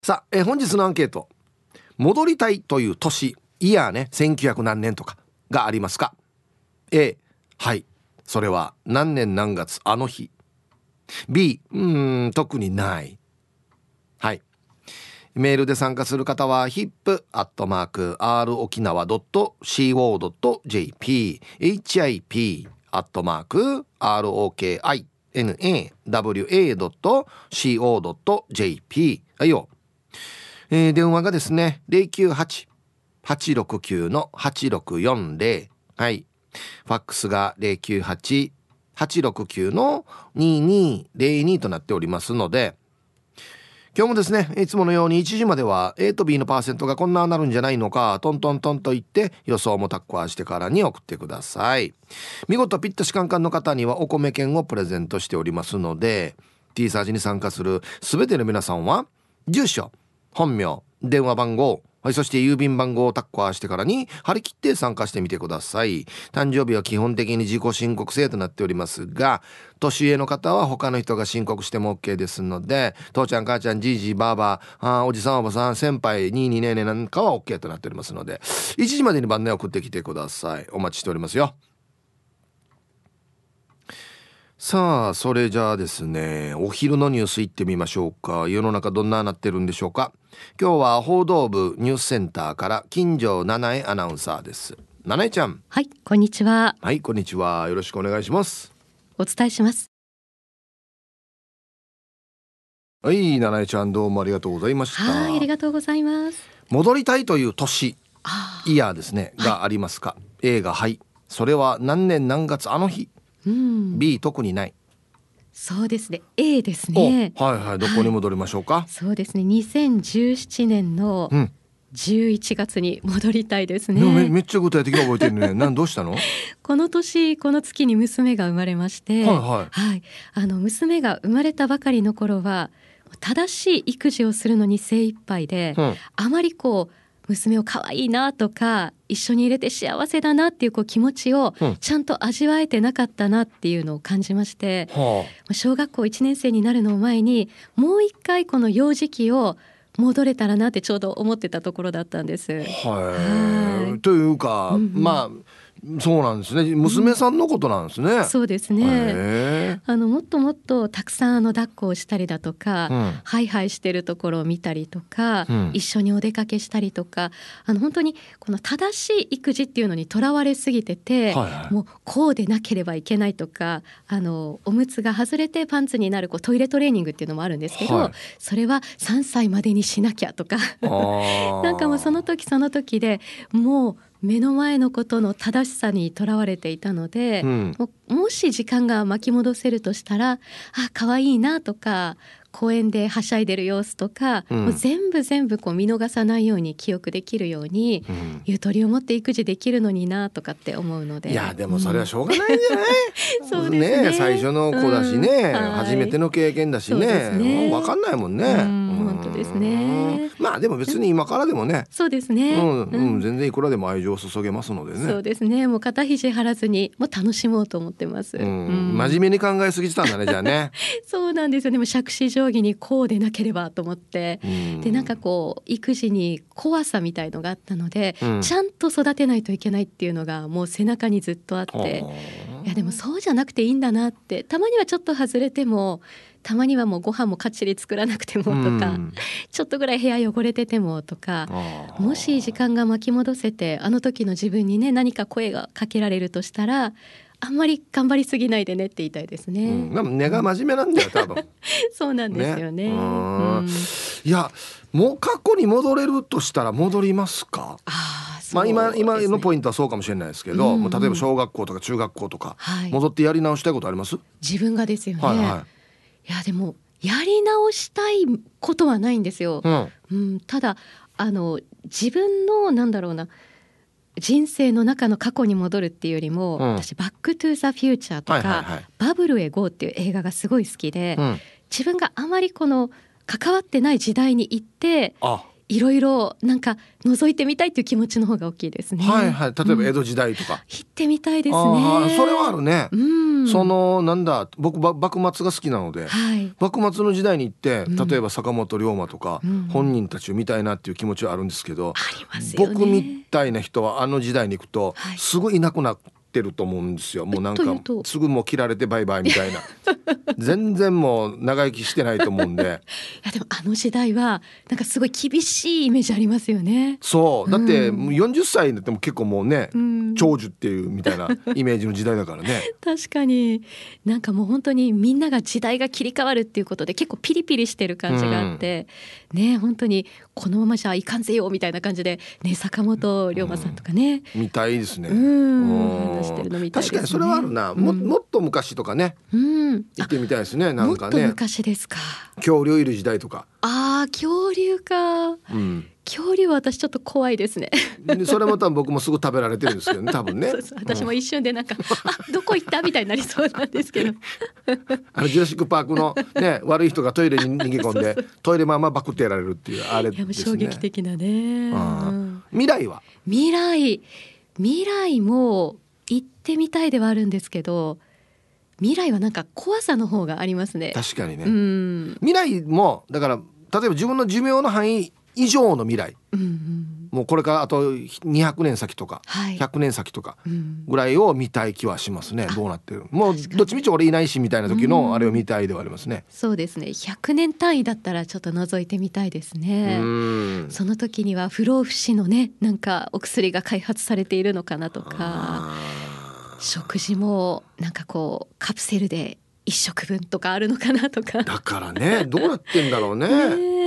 さあ、本日のアンケート、戻りたいという年、イヤーね、1900何年とかがありますか？ A、 はい、それは何年何月あの日。 B、 特にない。はい、メールで参加する方は hip@rokinawa.co.jp hip@rokinawa.co.jp はいよ。電話がですね 098-869-8640。 はい、ファックスが 098-869-2202 となっておりますので、今日もですね、いつものように1時までは A と B のパーセントがこんななるんじゃないのか、トントントンと言って予想もタッコアしてからに送ってください。見事ピッタシカンカンの方にはお米券をプレゼントしておりますので、 T サージに参加するすべての皆さんは住所、本名、電話番号、はい、そして郵便番号をタッコアしてからに張り切って参加してみてください。誕生日は基本的に自己申告制となっておりますが、年上の方は他の人が申告しても OK ですので、父ちゃん母ちゃんじいじばあばおじさんおばさん先輩に2年ねなんかは OK となっておりますので、1時までに番内送ってきてください。お待ちしておりますよ。さあ、それじゃあですね、お昼のニュースいってみましょうか。世の中どんななってるんでしょうか。今日は報道部ニュースセンターから金城七重アナウンサーです。七重ちゃん。 はい、こんにちは。 はい、こんにちは。よろしくお願いします。 お伝えします。 はい、七重ちゃん、どうもありがとうございました。 はい、ありがとうございます。 戻りたいという年、イヤーですね、 はい、 がありますか？ A がはい、それは何年何月あの日。B、 特にない。 そうですね、 A ですね。 はいはい、どこに戻りましょうか？ はい、そうですね、2017年の11月に戻りたいですね。 めっちゃ具体的に覚えてるね。どうしたの？ この年この月に娘が生まれまして、娘が生まれたばかりの頃は正しい育児をするのに精一杯で、あまり娘を可愛いなとか一緒に入れて幸せだなっていう気持ちをちゃんと味わえてなかったなっていうのを感じまして、小学校1年生になるのを前にもう一回この幼児期を戻れたらなってちょうど思ってたところだったんです。というか、まあそうなんですね。娘さんのことなんですね。 そうですね。もっともっとたくさん抱っこをしたりだとか、ハイハイしてるところを見たりとか、一緒にお出かけしたりとか、本当にこの正しい育児っていうのにとらわれすぎてて、もうこうでなければいけないとか、おむつが外れてパンツになるトイレトレーニングっていうのもあるんですけど、それは3歳までにしなきゃとかなんかもうその時その時でもう目の前のことの正しさにとらわれていたので、もし時間が巻き戻せるとしたら、可愛いなとか公園ではしゃいでる様子とか、もう全部見逃さないように記憶できるように、ゆとりを持って育児できるのになとかって思うので。 いやでもそれはしょうがないんじゃない？ そうですね、 最初の子だしね、初めての経験だしね、分かんないもんね。 本当ですね。 まあでも別に今からでもね、 そうですね、 全然いくらでも愛情を注げますのでね。 そうですね、もう肩肘張らずにもう楽しもうと思ってます。 真面目に考えすぎてたんだね、じゃあね。 そうなんですよ。でも杓子定規にこうでなければと思って、でなんか育児に怖さみたいのがあったので、ちゃんと育てないといけないっていうのがもう背中にずっとあって、いやでもそうじゃなくていいんだなって、たまにはちょっと外れても、たまにはもうご飯もかっちり作らなくてもとか、ちょっとぐらい部屋汚れててもとか、もし時間が巻き戻せてあの時の自分にね、何か声がかけられるとしたら、あんまり頑張りすぎないでねって言いたいですね。 でも根が真面目なんだよ多分。 そうなんですよね。 いやもう過去に戻れるとしたら戻りますか？今のポイントはそうかもしれないですけど、もう例えば小学校とか中学校とか、戻ってやり直したいことあります？ 自分がですよね。いやでもやり直したいことはないんですよ。ただ自分の人生の中の過去に戻るっていうよりも、私バックトゥザフューチャーとか、バブルへゴーっていう映画がすごい好きで、自分があまり関わってない時代に行っていろいろ覗いてみたいっていう気持ちの方が大きいですね。例えば江戸時代とか、 行ってみたいですね。 それはあるね。 そのなんだ僕幕末が好きなので、はい、幕末の時代に行って例えば坂本龍馬とか、本人たちを見たいなっていう気持ちはあるんですけど、 ありますよね、 僕みたいな人はあの時代に行くとすぐいなくなってると思うんですよ。もうなんかすぐもう切られてバイバイみたいな全然もう長生きしてないと思うんで。いやでもあの時代はなんかすごい厳しいイメージありますよね。 そうだって40歳になっても結構もうね、長寿っていうみたいなイメージの時代だからね確かになんかもう本当にみんなが時代が切り替わるっていうことで結構ピリピリしてる感じがあって、ね、本当にこのままじゃいかんぜよみたいな感じで、ね、坂本龍馬さんとかね、 見たいですね。 話してるのみたいですね。 確かにそれはあるな、もっと昔とかね、行ってみたいですね。なんかね、 もっと昔ですか。 恐竜いる時代とか。 恐竜か、恐竜は私ちょっと怖いですねそれも多分僕もすぐ食べられてるんですけどね、多分ね。 そう私も一瞬でなんか、どこ行ったみたいになりそうなんですけどジュラシックパークの、ね、悪い人がトイレに逃げ込んでトイレままバクってやられるっていうあれですね。 衝撃的なね。 未来は未来も行ってみたいではあるんですけど、未来はなんか怖さの方がありますね。 確かにね、未来もだから例えば自分の寿命の範囲以上の未来、もうこれからあと200年先とか、100年先とかぐらいを見たい気はしますね。どうなってる、もうどっちみち俺いないしみたいな時のあれを見たいではありますね。 そうですね、100年単位だったらちょっと覗いてみたいですね。その時には不老不死のね、なんかお薬が開発されているのかなとか、食事もなんかこうカプセルで1食分とかあるのかなとか。 だからね、どうなってんだろうね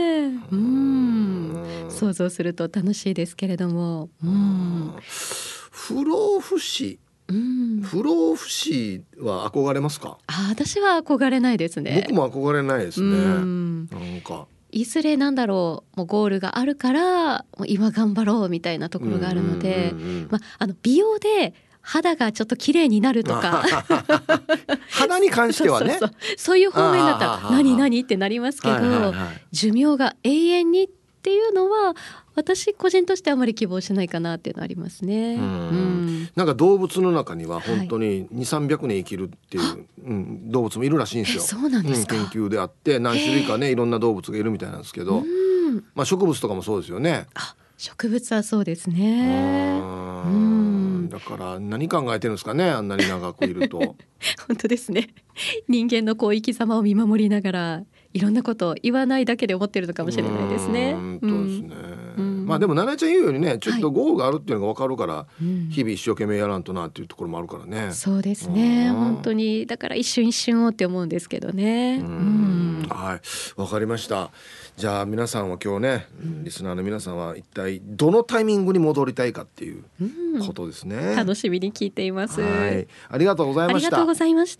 想像すると楽しいですけれども、 不老不死、不老不死は憧れますか？ 私は憧れないですね。 僕も憧れないですね。なんかいずれなんだろう、もうゴールがあるからもう今頑張ろうみたいなところがあるので、美容で肌がちょっと綺麗になるとか肌に関してはね、 そういう方面だったら何ってなりますけど、寿命が永遠にっていうのは私個人としてあまり希望しないかなっていうのありますね。 なんか動物の中には本当に2、300年生きるっていう、動物もいるらしいんですよ。 そうなんですか。 研究であって何種類かね、いろんな動物がいるみたいなんですけど、植物とかもそうですよね。 植物はそうですね。 だから何考えてるんですかね、あんなに長くいると本当ですね。人間の生き様を見守りながらいろんなことを言わないだけで思ってるのかもしれないですね。 そうですね。でも奈々ちゃん言うようにね、ちょっとゴールがあるっていうのが分かるから、日々一生懸命やらんとなっていうところもあるからね。 そうですね、本当にだから一瞬一瞬をって思うんですけどね。 はい、わかりました。じゃあ皆さんは今日ね、リスナーの皆さんは一体どのタイミングに戻りたいかっていうことですね。 楽しみに聞いています。 はい、ありがとうございました。 ありがとうございました。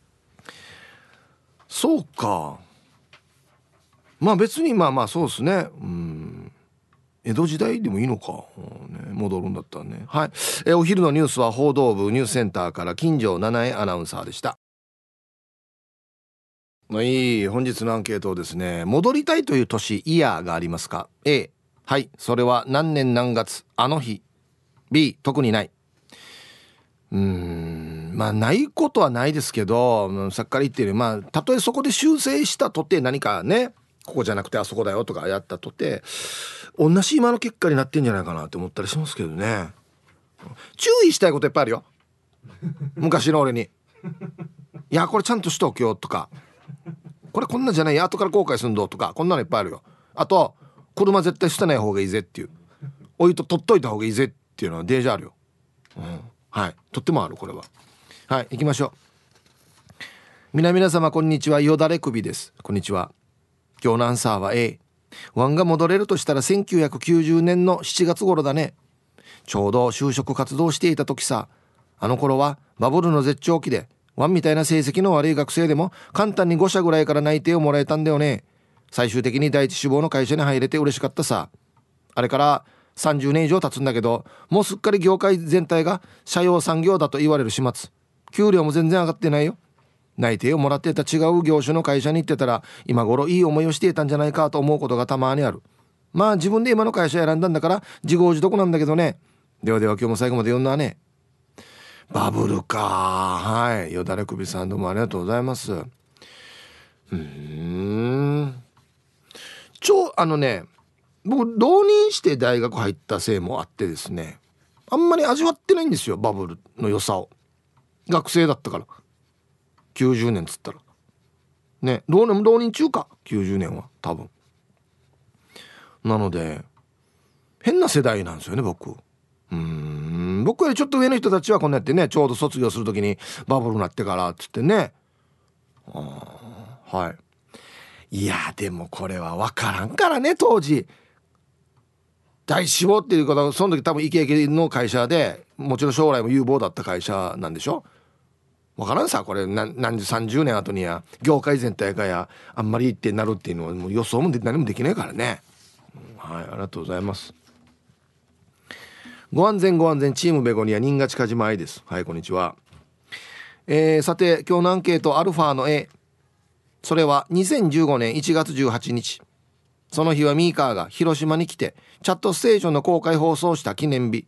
そうか、別にそうですね、江戸時代でもいいのか、戻るんだったらね。はい、お昼のニュースは報道部ニュースセンターから金城七重アナウンサーでした。本日のアンケートですね。戻りたいという年、イヤーがありますか？ A、 はい、それは何年何月あの日。 B、 特にない。ないことはないですけど、さっきから言ってるように、たとえそこで修正したとて、何かね、ここじゃなくてあそこだよとかやったとて同じ今の結果になってんじゃないかなって思ったりしますけどね。注意したいこといっぱいあるよ昔の俺に。いや、これちゃんとしとくよとか、これこんなじゃない、後から後悔すんどとか、こんなのいっぱいあるよ。あと、車絶対捨てない方がいいぜっていう、おいと取っといた方がいいぜっていうのはデージあるよ。はい、とってもある、これは。はい、行きましょう。皆様こんにちは、よだれ首です。こんにちは。今日のアンサーは A。 ワンが戻れるとしたら1990年の7月頃だね。ちょうど就職活動していた時さ。あの頃はバブルの絶頂期で、ワンみたいな成績の悪い学生でも簡単に5社ぐらいから内定をもらえたんだよね。最終的に第一志望の会社に入れて嬉しかったさ。あれから30年以上経つんだけど、もうすっかり業界全体が社用産業だと言われる始末。給料も全然上がってないよ。内定をもらっていた違う業種の会社に行ってたら、今頃いい思いをしていたんじゃないかと思うことがたまにある。自分で今の会社選んだんだから自業自得なんだけどね。ではでは今日も最後まで読んだね。 バブルか。はい、よだれ首さんどうもありがとうございます。僕浪人して大学入ったせいもあってですね、あんまり味わってないんですよ、バブルの良さを。学生だったから。90年っつったらね、浪人中か、90年は多分。なので変な世代なんですよね、僕。僕よりちょっと上の人たちはこんなやってね、ちょうど卒業する時にバブルになってからっつってね。はい。いやでもこれは分からんからね、当時大志望っていうことはその時多分イケイケの会社で、もちろん将来も有望だった会社なんでしょ。分からんさ、これ何十30年後には業界全体がやあんまりってなるっていうのはもう予想も何もできないからね。はい、ありがとうございます。ご安全ご安全、チームベゴニア新賀近島愛です。はい、こんにちは。さて今日のアンケートアルファの A、 それは2015年1月18日、その日はミーカーが広島に来てチャットステーションの公開放送した記念日。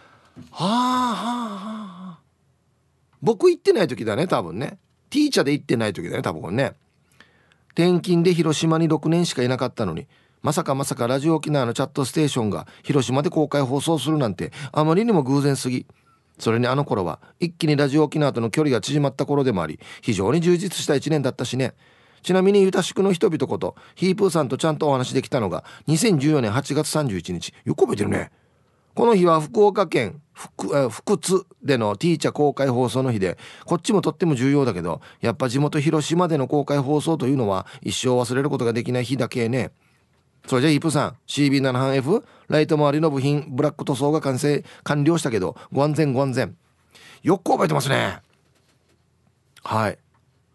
僕行ってない時だね、多分ね。ティーチャーで行ってない時だね、多分これね。転勤で広島に6年しかいなかったのに、まさかラジオ沖縄のチャットステーションが広島で公開放送するなんてあまりにも偶然すぎ。それにあの頃は一気にラジオ沖縄との距離が縮まった頃でもあり、非常に充実した1年だったしね。ちなみにユタシクの人々ことヒープーさんとちゃんとお話できたのが2014年8月31日。よく覚えてるね。この日は福岡県福津でのティーチャー公開放送の日で、こっちもとっても重要だけど、やっぱ地元広島での公開放送というのは一生忘れることができない日だけね。それじゃあイープさん CB7-F ライト周りの部品ブラック塗装が完了したけど、ご安全ご安全。よく覚えてますね。はい。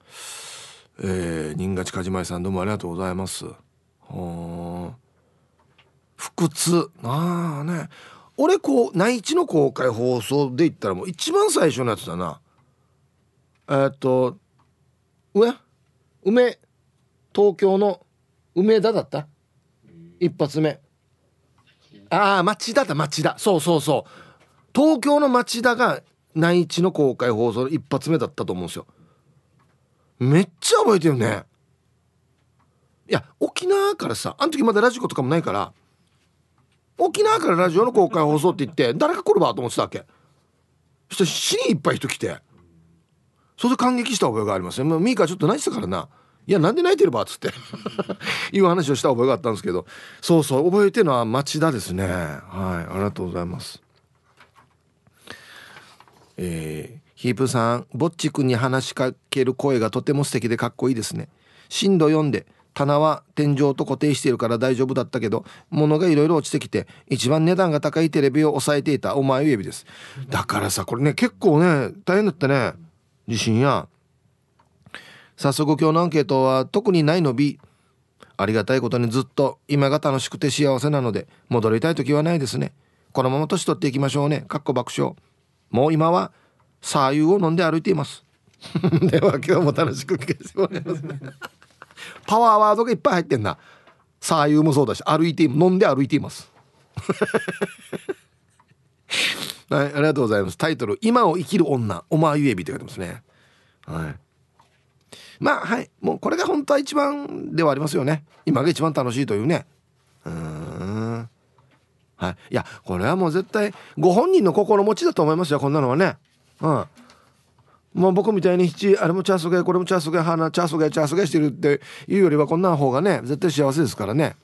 新賀近島さんどうもありがとうございます。福津ね、俺内地の公開放送で言ったらもう一番最初のやつだな。東京の梅田だった。一発目。町田。そう東京の町田が内地の公開放送の一発目だったと思うんですよ。めっちゃ覚えてるね。いや沖縄からさ、あの時まだラジコとかもないから、沖縄からラジオの公開放送って言って誰か来るばと思ってたわけ。そして死にいっぱい人来て、それで感激した覚えがありますね。ミーカーちょっと泣いてたからな。いやなんで泣いてるばっつっていう話をした覚えがあったんですけど、そう覚えてるのは町田ですね。はい、ありがとうございます。ヒープさん、ぼっちくんに話しかける声がとても素敵でかっこいいですね。震度4で棚は天井と固定しているから大丈夫だったけど、物がいろいろ落ちてきて一番値段が高いテレビを抑えていたお前指です。だからさ、これね結構ね大変だったね、地震や。早速今日のアンケートは特にないの B。 ありがたいことにずっと今が楽しくて幸せなので戻りたい時はないですね。このまま年取っていきましょうね。かっこ爆笑。もう今はサーユーを飲んで歩いていますでは今日も楽しく聞かせてもらいますねパワーワードがいっぱい入ってんな。サーユーもそうだし、飲んで歩いていますはい、ありがとうございます。タイトル、今を生きる女おまゆえびって書いてますね。はい、はい、もうこれが本当は一番ではありますよね。今が一番楽しいというね。はい、いやこれはもう絶対ご本人の心持ちだと思いますよ、こんなのはね。もう僕みたいにあれもチャースゲーこれもチャースゲー花チャースゲーしてるっていうよりはこんな方がね絶対幸せですからね。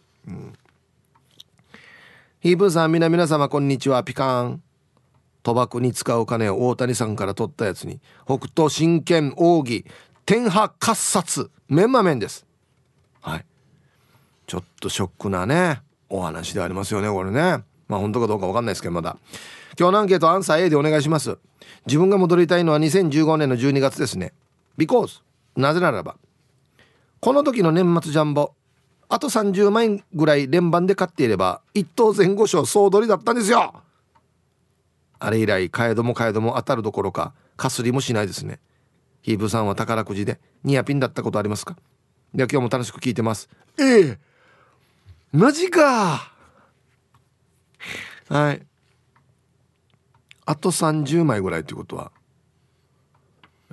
ヒープーさん、皆様こんにちは。ピカーン。賭博に使う金を大谷さんから取ったやつに北斗神拳奥義天破喝殺メンマメンです。はい、ちょっとショックなねお話でありますよね、これね。本当かどうか分かんないですけど、まだ今日のアンケートアンサー A でお願いします。自分が戻りたいのは2015年の12月ですね。 Because なぜならばこの時の年末ジャンボあと30万円ぐらい連番で買っていれば一等前後賞総取りだったんですよ。あれ以来替えども当たるどころかかすりもしないですね。ヒープさんは宝くじでニアピンだったことありますか？では今日も楽しく聞いてます。マジか。はい、あと30枚ぐらいってことは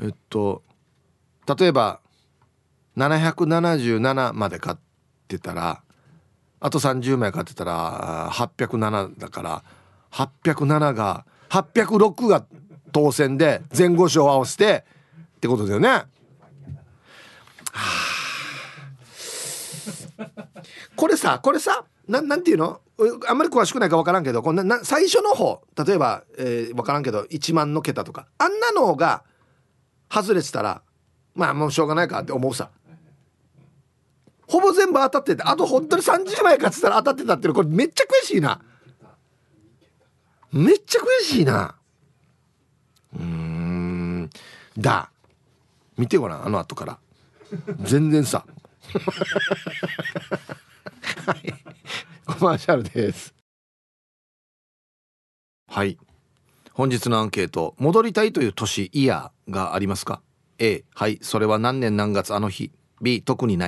例えば777まで買ってたら、あと30枚買ってたら807だから、807が806が当選で前後賞を合わせてってことだよね。はこれさなんていうの、あんまり詳しくないか分からんけど、最初の方、例えば、分からんけど1万の桁とかあんなのが外れてたら、まあもうしょうがないかって思うさ。ほぼ全部当たってて、あと本当に30枚買ってたら当たってたっていう、これめっちゃ悔しいな。めっちゃ悔しいな。だ見てごらん、あの後から全然さはい、コマーシャルです。はい、本日のアンケート、戻りたいという年イヤーがありますか？ A、 はい、それは何年何月あの日。 B、 特にない。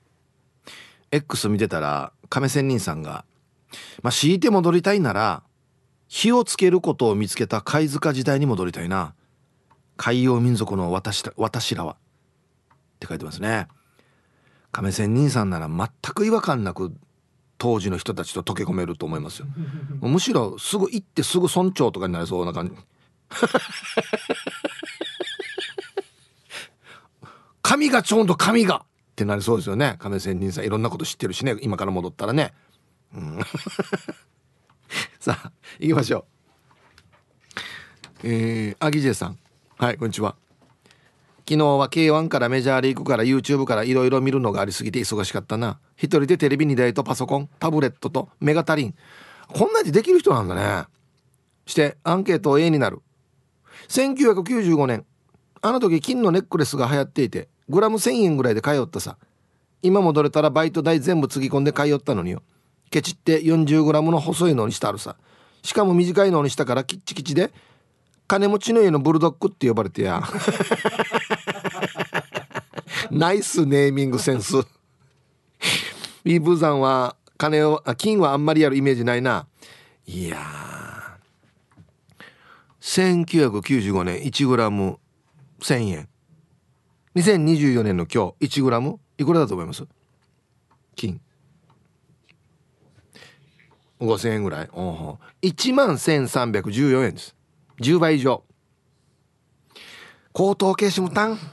X 見てたら亀仙人さんが、強いて戻りたいなら火をつけることを見つけた貝塚時代に戻りたいな。海洋民族の私らはって書いてますね。亀仙人さんなら全く違和感なく当時の人たちと溶け込めると思いますよ。むしろすぐ行ってすぐ村長とかになりそうな感じ神がちょうど神がってなりそうですよね。亀仙人さんいろんなこと知ってるしね、今から戻ったらね、さあ行きましょう。アギジェさん、はい、こんにちは。昨日は K1 からメジャーリーグから YouTube からいろいろ見るのがありすぎて忙しかったな。一人でテレビ2台とパソコン、タブレットとメガタリン、こんなにできる人なんだね。してアンケート A になる。1995年、あの時金のネックレスが流行っていてグラム1000円ぐらいで通ったさ。今戻れたらバイト代全部つぎ込んで通ったのによ。ケチって40グラムの細いのにしてあるさ。しかも短いのにしたからキッチキチで金持ちの家のブルドッグって呼ばれてやナイスネーミングセンスビーブーさんは金はあんまりやるイメージないな。いやー、1995年1グラム1000円、2024年の今日1グラムいくらだと思います？金5000円ぐらい。11,314円です。10倍以上。高等系シムタン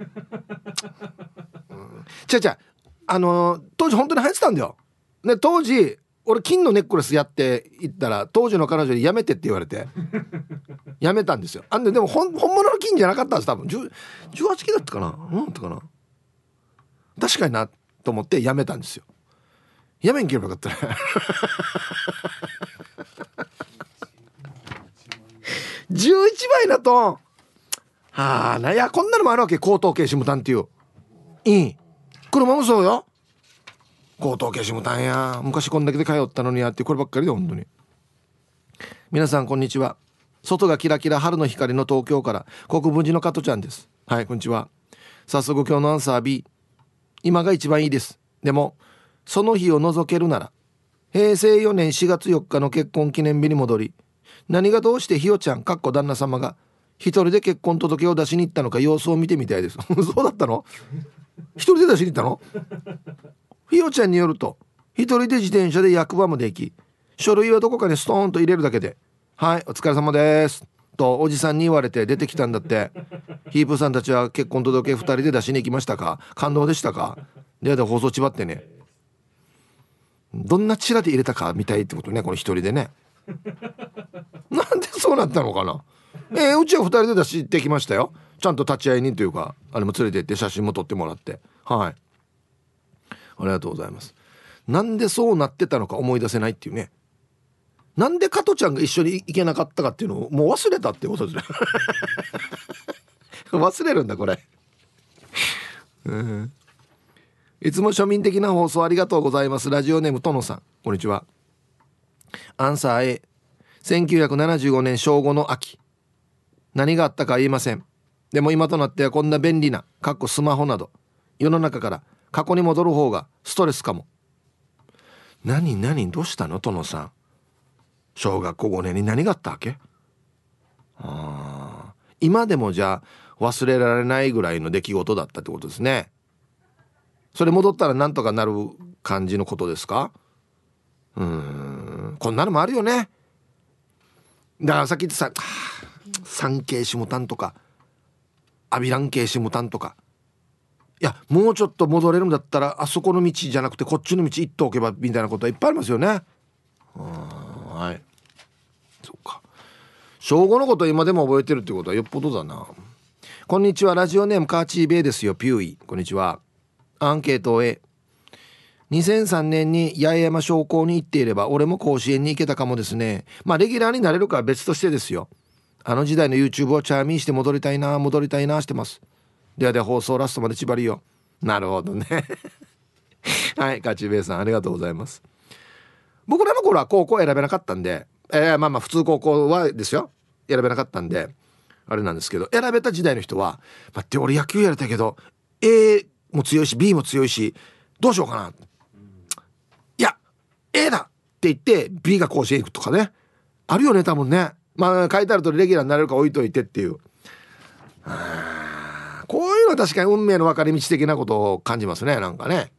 違う当時本当に流行ってたんだよ、ね、当時俺金のネックレスやって言ったら当時の彼女にやめてって言われてやめたんですよ。でも本物の金じゃなかったんです。多分18金だったかな、だったかな、確かになと思ってやめたんですよ。やめんければよかったね11倍だといや、こんなのもあるわけ。高等系シムタンっていう車もそうよ。高等系シムタンや、昔こんだけで通ったのにやって、こればっかりで本当に。皆さんこんにちは。外がキラキラ春の光の東京から国分寺の加トちゃんです。はい、こんにちは。早速今日のアンサー B。 今が一番いいです。でもその日を除けるなら平成4年4月4日の結婚記念日に戻り、何がどうしてひよちゃん旦那様が一人で結婚届を出しに行ったのか様子を見てみたいですそうだったの？一人で出しに行ったの？ひよちゃんによると、一人で自転車で役場まで行き、書類はどこかにストーンと入れるだけで、はいお疲れ様ですとおじさんに言われて出てきたんだって。ヒープさんたちは結婚届2人で出しに行きましたか？感動でしたか？で放送ちばってね、どんなチラで入れたか見たいってことね、この一人でねなんでそうなったのかな。うちは2人で出してきましたよ。ちゃんと立ち会い人というかあれも連れて行って写真も撮ってもらって、はい、ありがとうございます。なんでそうなってたのか思い出せないっていうね。なんで加トちゃんが一緒に行けなかったかっていうのをもう忘れたってことですね忘れるんだこれいつも庶民的な放送ありがとうございます。ラジオネームとのさん、こんにちは。アンサー A。 1975年正午の秋、何があったか言えません。でも今となってはこんな便利なスマホなど世の中から過去に戻る方がストレスかも。何どうしたのとのさん。小学校5年に何があったわけ？今でもじゃあ忘れられないぐらいの出来事だったってことですね。それ戻ったらなんとかなる感じのことですか？こんなのもあるよね。だからさっき言ってさ、産経シムタンとかアビラン系シムタンとか、いやもうちょっと戻れるんだったらあそこの道じゃなくてこっちの道行っておけばみたいなことはいっぱいありますよね。はい、そうか。小5のこと今でも覚えてるってことはよっぽどだな。こんにちは、ラジオネームカーチーベイですよ。ピューイ、こんにちは。アンケート A、 2003年に八重山商工に行っていれば俺も甲子園に行けたかもですね。まあレギュラーになれるかは別としてですよ。あの時代の YouTube をチャーミーして戻りたいなしてます。では放送ラストまで縛りよ。なるほどねはい、カチベイさんありがとうございます。僕らの頃は高校選べなかったんで、まあ普通高校はですよ、選べなかったんであれなんですけど、選べた時代の人は待って俺野球やりたいけど A も強いし B も強いしどうしようかな、いや A だって言って B が甲子園行くとかね、あるよね多分ね。まあ書いてあるとレギュラーになれるか置いといてっていう、こういうのは確かに運命の分かれ道的なことを感じますね、なんかね。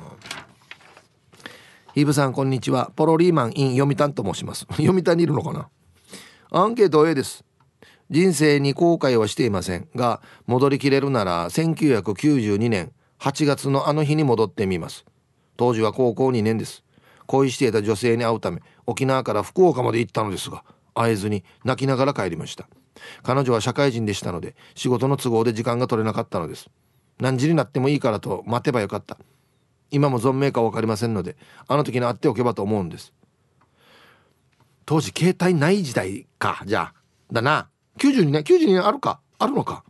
ヒーブさんこんにちは、ポロリーマン in 読谷と申します。読谷にいるのかな。アンケート A です。人生に後悔はしていませんが、戻りきれるなら1992年8月のあの日に戻ってみます。当時は高校2年です。恋していた女性に会うため沖縄から福岡まで行ったのですが、会えずに泣きながら帰りました。彼女は社会人でしたので仕事の都合で時間が取れなかったのです。何時になってもいいからと待てばよかった。今も存命か分かりませんのであの時に会っておけばと思うんです。当時携帯ない時代か、じゃあだな。92年あるか、あるのか。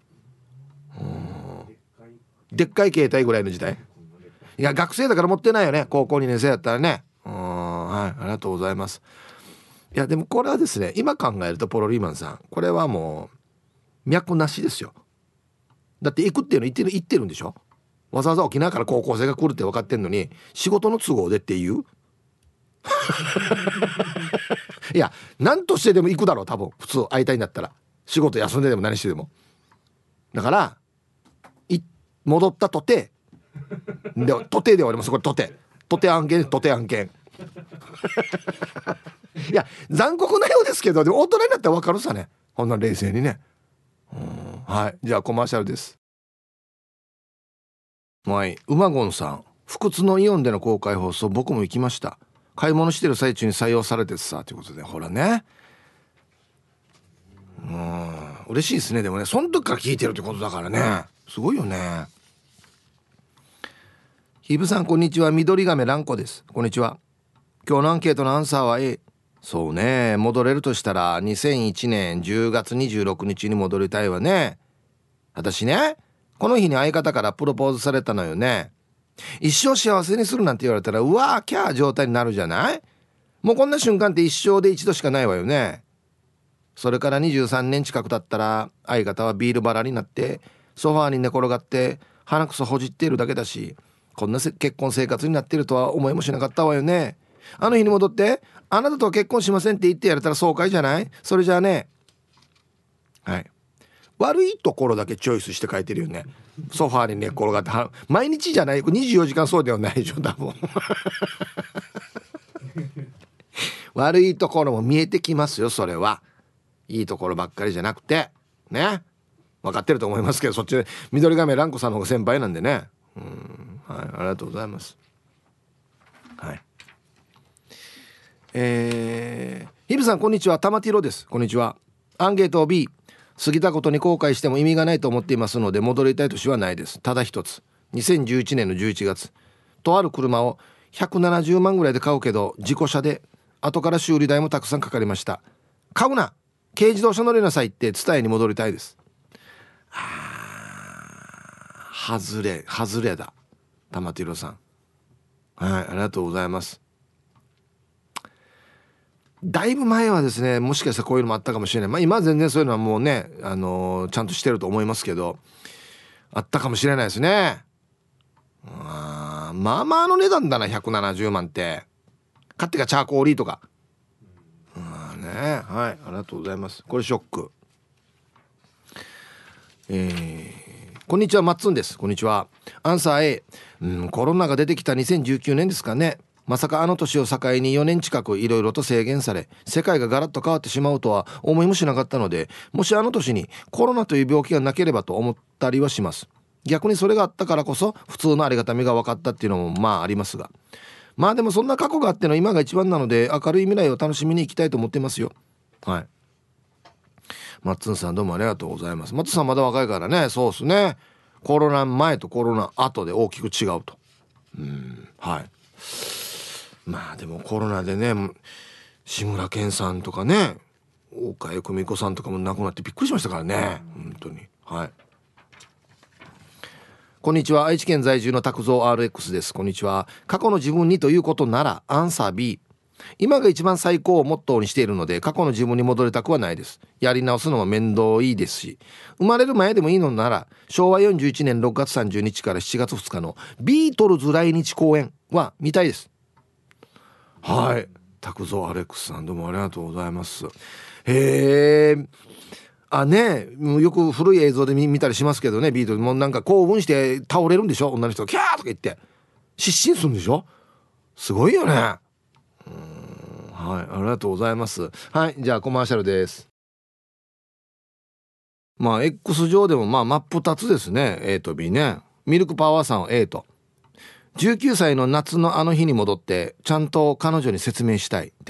でっかい携帯ぐらいの時代。いや学生だから持ってないよね、高校2年生だったらね。はい、ありがとうございます。いやでもこれはですね、今考えるとポロリーマンさんこれはもう脈なしですよ。だって行くっていうの言ってるんでしょ。わざわざ沖縄から高校生が来るって分かってんのに仕事の都合でっていういや何としてでも行くだろう、多分普通会いたいんだったら仕事休んででも何してでも。だから戻ったとてでとてで終わります。これとて案件いや残酷なようですけど、でも大人になったら分かるさね、こんな冷静にね。はい、じゃあコマーシャルです。はい、うまごんさん、不屈のイオンでの公開放送僕も行きました。買い物してる最中に採用されてさということで、ほらね、嬉しいですね。でもねその時から聞いてるってことだからね、すごいよね。ヒブさんこんにちは、緑亀蘭子です。こんにちは。今日のアンケートのアンサーは A。 そうね、戻れるとしたら2001年10月26日に戻りたいわね。私ね、この日に相方からプロポーズされたのよね。一生幸せにするなんて言われたらうわーキャー状態になるじゃない。もうこんな瞬間って一生で一度しかないわよね。それから23年近く経ったら相方はビールバラになってソファーに寝転がって鼻くそほじっているだけだし、こんな結婚生活になっているとは思いもしなかったわよね。あの日に戻ってあなたとは結婚しませんって言ってやれたら爽快じゃない。それじゃあね、はい、悪いところだけチョイスして書いてるよね。ソファーに寝転がって毎日じゃない、24時間そうではないでしょ多分悪いところも見えてきますよ、それはいいところばっかりじゃなくてね。分かってると思いますけど、そっちで緑亀蘭子さんの方が先輩なんでね。はい、ありがとうございます。はい、ヒブさんこんにちは、玉ティロです。こんにちは。アンケート B。 過ぎたことに後悔しても意味がないと思っていますので戻りたい年はないです。ただ一つ、2011年の11月とある車を170万ぐらいで買うけど事故車で後から修理代もたくさんかかりました。買うな、軽自動車乗りなさいって伝えに戻りたいです。外れだ、玉ティロさん。はい、ありがとうございます。だいぶ前はですね、もしかしたらこういうのもあったかもしれない。まあ今は全然そういうのはもうね、ちゃんとしてると思いますけど、あったかもしれないですね。まあまあの値段だな、170万って。買ってかチャーコーリーとか。ね、はい、ありがとうございます。これショック。 こんにちは、マッツンです。こんにちは。アンサー A、コロナが出てきた2019年ですかね。まさかあの年を境に4年近くいろいろと制限され、世界がガラッと変わってしまうとは思いもしなかったので、もしあの年にコロナという病気がなければと思ったりはします。逆にそれがあったからこそ普通のありがたみが分かったっていうのもまあありますが、まあでもそんな過去があっての今が一番なので、明るい未来を楽しみにいきたいと思っていますよ。はい。マッツンさんどうもありがとうございます。マッツンさんまだ若いからね。そうですね。コロナ前とコロナ後で大きく違うと。はい。まあでもコロナでね、志村けんさんとかね、岡江久美子さんとかも亡くなってびっくりしましたからね。本当に。はい。こんにちは、愛知県在住の拓蔵 RX です。こんにちは。過去の自分にということならアンサー B。今が一番最高をモットーにしているので、過去の自分に戻りたくはないです。やり直すのも面倒いいですし、生まれる前でもいいのなら昭和41年6月30日から7月2日のビートルズ来日公演は見たいです。はい、拓蔵アレックスさんどうもありがとうございます。へえ。あね、よく古い映像で見たりしますけどね、ビートルズもなんか興奮して倒れるんでしょ、女の人がキャーとか言って失神するんでしょ。すごいよね。はい、ありがとうございます。はい、じゃあコマーシャルです。まあ X 上でもまあ真っ二つですね。 A と B ね。ミルクパワーさんは A と、19歳の夏のあの日に戻ってちゃんと彼女に説明したい。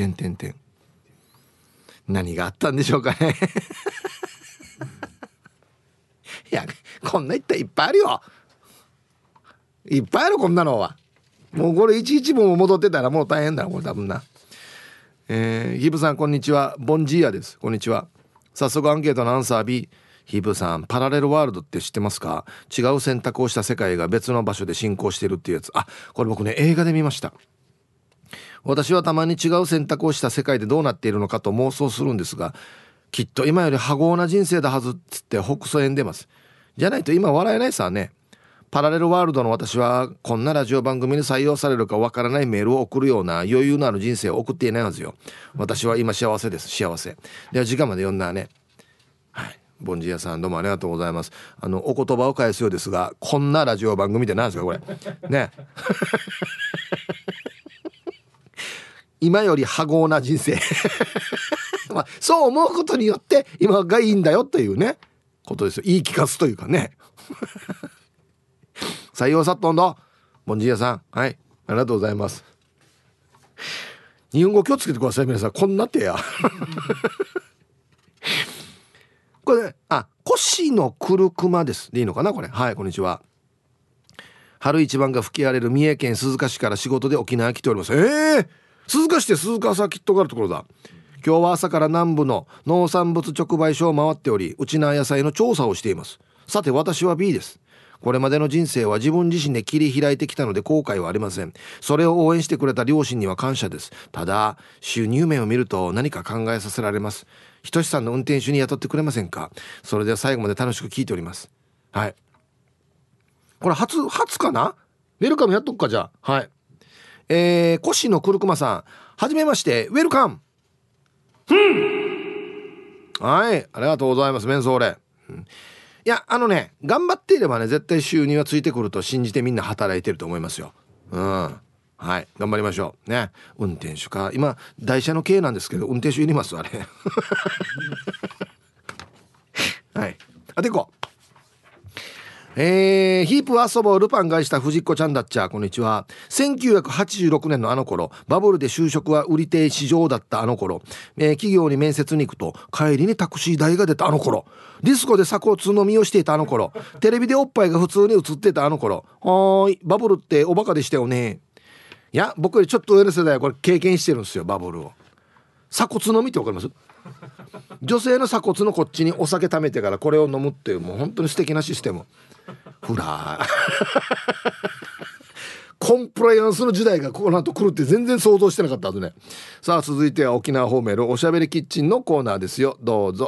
何があったんでしょうかね。いや、こんな一体いっぱいあるよ。いっぱいある、こんなのは。もうこれ11分も戻ってたらもう大変だこれ多分な。ヒブさんこんにちは、ボンジーヤです。こんにちは。早速アンケートのアンサー B。 ヒブさん、パラレルワールドって知ってますか？違う選択をした世界が別の場所で進行してるっていうやつ。あ、これ僕ね映画で見ました。私はたまに違う選択をした世界でどうなっているのかと妄想するんですが、きっと今より多忙な人生だはずっつって北総園出ます。じゃないと今笑えないさね。パラレルワールドの私はこんなラジオ番組に採用されるかわからないメールを送るような余裕のある人生を送っていないはずよ。私は今幸せです。幸せでは時間まで読んだね。はい、ボンジーヤさんどうもありがとうございます。お言葉を返すようですが、こんなラジオ番組って何ですかこれね。今より多忙な人生。まあ、そう思うことによって今がいいんだよというねことですよ。言い聞かすというかね。採用さっとんどボンジーヤさん、はい、ありがとうございます。日本語気をつけてください皆さん。こんなってや。これ、腰のくるくまですでいいのかなこれ。はい、こんにちは。春一番が吹き荒れる三重県鈴鹿市から仕事で沖縄に来ております。鈴鹿市って鈴鹿サーキットがあるところだ。今日は朝から南部の農産物直売所を回っており、うちな野菜の調査をしています。さて私は B です。これまでの人生は自分自身で切り開いてきたので後悔はありません。それを応援してくれた両親には感謝です。ただ収入面を見ると何か考えさせられます。ひとしさんの運転手に雇ってくれませんか？それでは最後まで楽しく聞いております。はい、これ初かな。ウェルカムやっとくか。じゃあはい、越野くるくまさんはじめまして、ウェルカム。はい、ありがとうございます。メンソーレ、いや頑張っていればね絶対収入はついてくると信じてみんな働いてると思いますよ。はい、頑張りましょうね。運転手か、今台車の経営なんですけど運転手いりますあれ。はい、でこうヒープ遊ぼうルパンがした藤子ちゃんだっちゃ。こんにちは。1986年のあの頃、バブルで就職は売り手市場だったあの頃、企業に面接に行くと帰りにタクシー代が出たあの頃、ディスコで鎖骨飲みをしていたあの頃、テレビでおっぱいが普通に映ってたあの頃。バブルっておバカでしたよね。いや僕よりちょっと上の世代はこれ経験してるんですよ、バブルを。鎖骨飲みってわかります？女性の鎖骨のこっちにお酒溜めてからこれを飲むっていう、もう本当に素敵なシステム。ほらコンプライアンスの時代がこの後来るって全然想像してなかったはずね。さあ続いては沖縄ホーメルおしゃべりキッチンのコーナーですよ。どうぞ。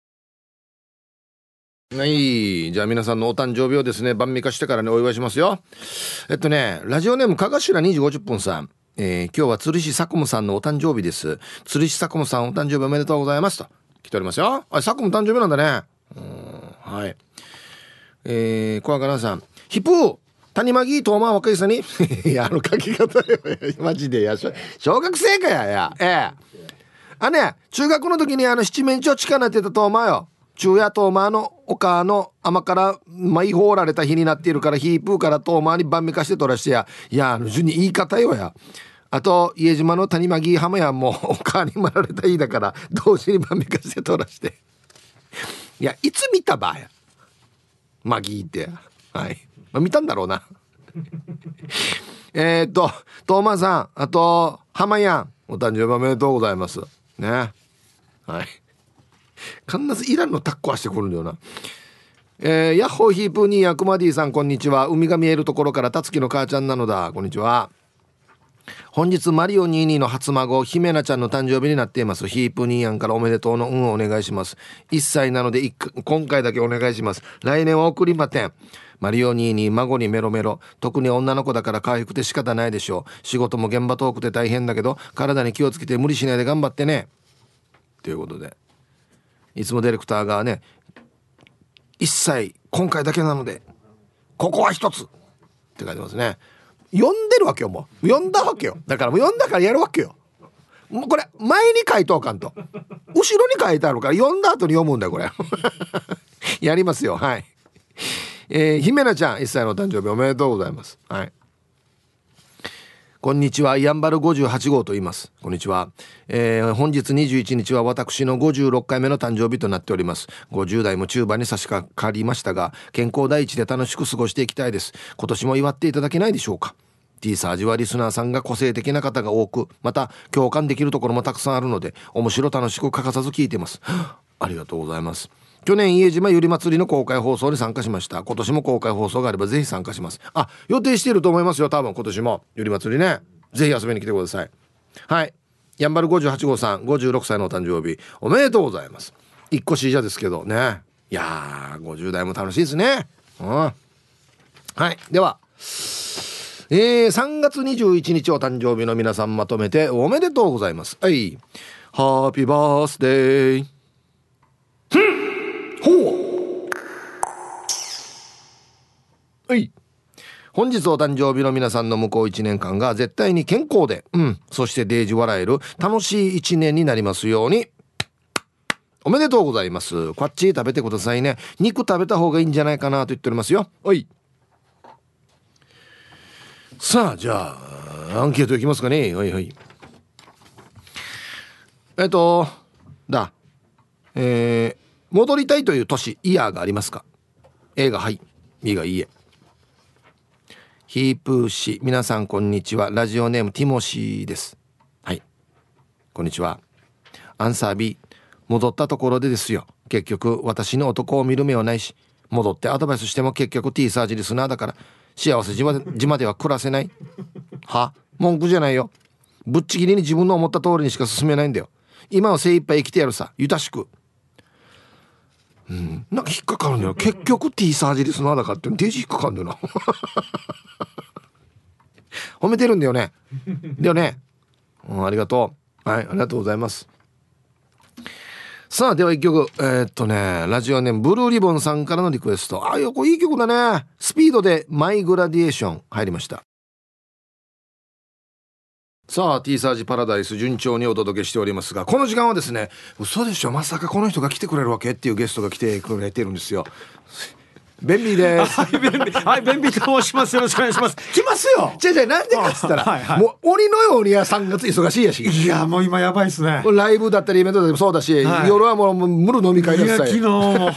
はい、じゃあ皆さんのお誕生日をですね晩御飯してからねお祝いしますよ。ラジオネームかがしら2時50分さん、今日は鶴石さこむさんのお誕生日です。鶴石さこむさんお誕生日おめでとうございますと来ておりますよ。サコム誕生日なんだね。 はい。小若菜さん、ヒプー谷間木トーマ若いさにいや書き方よマジで小学生かやね、中学の時に七面鳥力なってたトーマよ。中夜トーマの丘の甘から舞い放られた日になっているから、ヒープーからトーマに晩めかして取らして順に言い方よや。あと家島の谷間木浜やも丘にまられた日だから同時に晩めかして取らしていつ見たばやマギーってはい、見たんだろうなトーマさん、あと浜やん、お誕生日おめでとうございますね。はい、必ずイランのタッコはしてくるんだよな。ヤッホーヒープーニーヤクマディさん、こんにちは。海が見えるところからたつきの母ちゃんなのだ。こんにちは。本日マリオ22の初孫ひめなちゃんの誕生日になっています。ヒープニーヤンからおめでとうの運をお願いします。1歳なので今回だけお願いします。来年は送りません。マリオ22孫にメロメロ、特に女の子だから可愛くて仕方ないでしょう。仕事も現場遠くて大変だけど体に気をつけて無理しないで頑張ってねということで、いつもディレクターがね、1歳今回だけなのでここは一つって書いてますね。読んでるわけよ。もう読んだわけよ。だからもう読んだからやるわけよ。もうこれ前に書いとあかんと後ろに書いてあるから読んだ後に読むんだよこれやりますよ。はい。ひめなちゃん1歳の誕生日おめでとうございます。はい。こんにちは、やんばる58号と言います。こんにちは。本日21日は私の56回目の誕生日となっております。50代も中盤に差し掛かりましたが、健康第一で楽しく過ごしていきたいです。今年も祝っていただけないでしょうか。 T サージはリスナーさんが個性的な方が多く、また共感できるところもたくさんあるので、面白楽しく欠かさず聞いていますありがとうございます。去年家島ゆり祭りの公開放送に参加しました。今年も公開放送があればぜひ参加します。予定していると思いますよ。多分今年もゆり祭りね、ぜひ遊びに来てください。はい。やんばる58号さん56歳のお誕生日おめでとうございます。1個しじゃですけどね。いやー50代も楽しいですね。はい。では3月21日お誕生日の皆さんまとめておめでとうございます。はい。ハッピーバースデー。ほう。はい。本日お誕生日の皆さんの向こう1年間が絶対に健康で、そしてデージ笑える楽しい1年になりますように。おめでとうございます。こっち食べてくださいね。肉食べた方がいいんじゃないかなと言っておりますよ。はい。さあじゃあアンケートいきますかね。はいはい。戻りたいという年イヤーがありますか。 A がはい、 B がいいえ。ヒープー氏、皆さんこんにちは。ラジオネームティモシーです。はい、こんにちは。アンサー B、 戻ったところでですよ。結局私の男を見る目はないし、戻ってアドバイスしても結局 T サージリスナーだから幸せ島では暮らせない文句じゃないよ。ぶっちぎりに自分の思った通りにしか進めないんだよ。今は精一杯生きてやるさ、ゆたしく。なんか引っかかるんだよ。結局 T サージリスナーだからってデジ引っかかるんだよな褒めてるんだよね。だよね、ありがとう。はい、ありがとうございます。さあでは一曲、ラジオネームブルーリボンさんからのリクエスト。これいい曲だね。スピードでマイグラディエーション入りました。さあ T サージパラダイス順調にお届けしておりますが、この時間はですね、嘘でしょ、まさかこの人が来てくれるわけっていうゲストが来てくれてるんですよ。ベンビーです。 はい、ベンビーと申します。よろしくお願いします。来ますよ。 じゃなんでかっつったら、はいはい、もう鬼のように3月忙しいやし。 いやもう今やばいですね。 ライブだったりイベントだったりもそうだし、はい、夜はもう無る飲み会だったり。 いや昨日も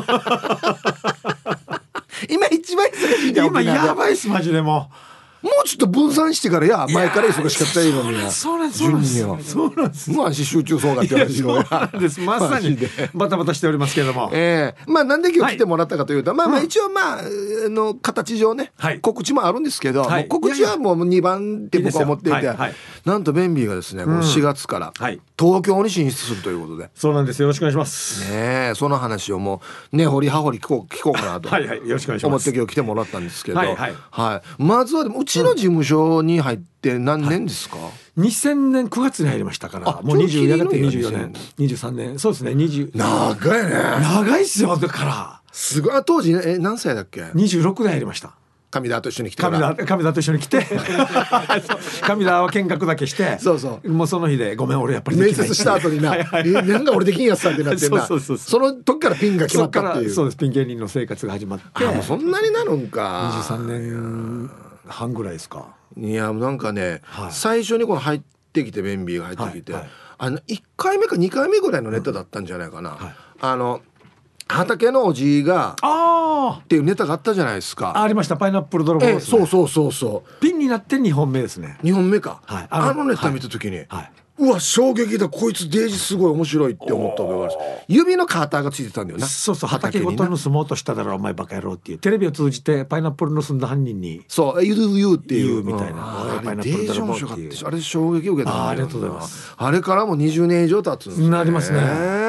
今一番忙しいんだよ。 今やばいっすマジで。もうちょっと分散してから前から忙しかったらいいのに。 そうなんです。 もう集中そうがって話の。 そうなんです。まさにバタバタしておりますけれども。 なんで今日来てもらったかというと、一応形上ね、告知もあるんですけど、告知はもう2番って僕は思っていて、なんとベンビーがですね、もう4月から東京に進出するということで。 そうなんです。よろしくお願いします。 その話をもうね、掘り葉掘り聞こうかなとよろしくお願いします。 思って今日来てもらったんですけど、まずはでもうちちの事務所に入って何年ですか？ 2000年9月に入りましたから、もう20やがて24年23年、そうですね、20 長いね。 長いっすよ。だからすごい。当時何歳だっけ ？26で入りました。 上田と一緒に来て上田と一緒に来て上田は見学だけしてそうもうその日でごめん俺やっぱりできない面接した後にななんか俺できんやつさってなってんなその時からピンが決まったっていう。 そうです、ピン芸人の生活が始まってもうそんなになるんか。 23年半ぐらいですか。 いやなんかね、最初にこの入ってきてベンビーが入ってきて、1回目か2回目ぐらいのネタだったんじゃないかな、畑のおじいがっていうネタがあったじゃないですか。 ありました、パイナップル泥棒ですね。 そうピンになって2本目ですね。 2本目か、あのネタ見た時に、うわ衝撃だ、こいつデージすごい面白いって思った覚えがある。指のカーターがついてたんだよな。 そう畑ごと盗もうとしただろお前バカ野郎っていう、テレビを通じてパイナップル盗んだ犯人にそう言うっていうみたいな、 あれデージ面白かった。あれ衝撃受けた。 ありがとうございます。 あれからも20年以上経つんですね。 なりますね。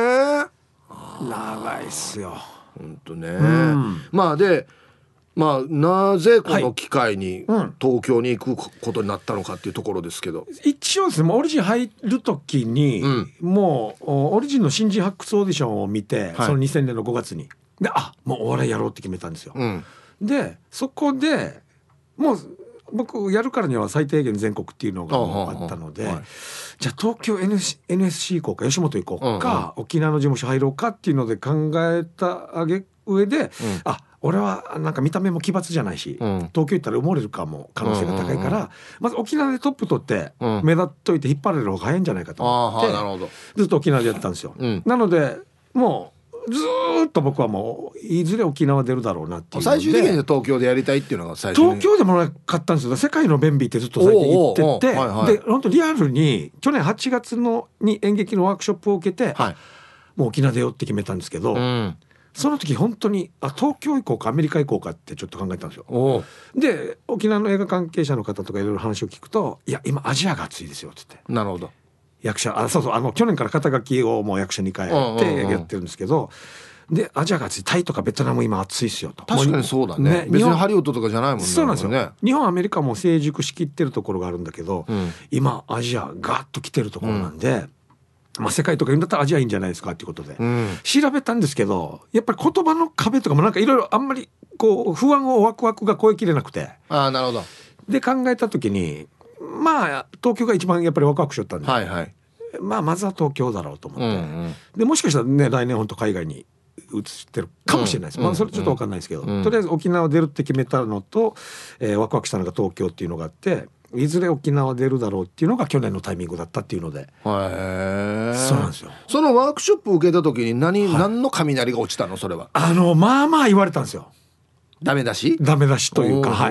長いっすよ本当ね。まあでなぜこの機会に東京に行くことになったのかっていうところですけど、 一応ですね、オリジン入る時に、もうオリジンの新人発掘オーディションを見て、その2000年の5月にでもうお笑いやろうって決めたんですよ、でそこでもう僕やるからには最低限全国っていうのがあったので、じゃあ東京 NSC 行こうか吉本行こうか、沖縄の事務所入ろうかっていうので考えた上で、俺はなんか見た目も奇抜じゃないし、東京行ったら埋もれるかも可能性が高いから、まず沖縄でトップ取って目立っといて引っ張られる方が早いんじゃないかと思ってずっと沖縄でやったんですよ、なのでもうずっと僕はもういずれ沖縄出るだろうなっていうので、 最終的に東京でやりたいっていうのが最初東京でもなかったんですよ。世界のベンビーってずっと最近言ってて、で本当リアルに去年8月に演劇のワークショップを受けて、もう沖縄出ようって決めたんですけど、その時本当に東京行こうかアメリカ行こうかってちょっと考えたんですよ。で沖縄の映画関係者の方とかいろいろ話を聞くと、いや今アジアが熱いですよって言って。 なるほど。 役者去年から肩書きをもう役者に変えてやってるんですけど、でアジアが熱い、タイとかベトナム今熱いですよと。 確かにそうだね。別にハリウッドとかじゃないもんね。 そうなんですよ、日本アメリカも成熟しきってるところがあるんだけど、今アジアガッと来てるところなんで、世界とか言うんだったらアジアいいんじゃないですかっていうことで、調べたんですけど、やっぱり言葉の壁とかもなんかいろいろあんまりこう不安をワクワクが超えきれなくて、 なるほど。 で考えた時に東京が一番やっぱりワクワクしよったんで、まずは東京だろうと思って、でもしかしたらね来年本当海外に移ってるかもしれないです、それちょっと分かんないですけど、とりあえず沖縄出るって決めたのと、ワクワクしたのが東京っていうのがあって、いずれ沖縄出るだろうっていうのが去年のタイミングだったっていうので。そうなんですよ。 そのワークショップ受けた時に何の雷が落ちたの？それは言われたんですよ。 ダメ出しというか、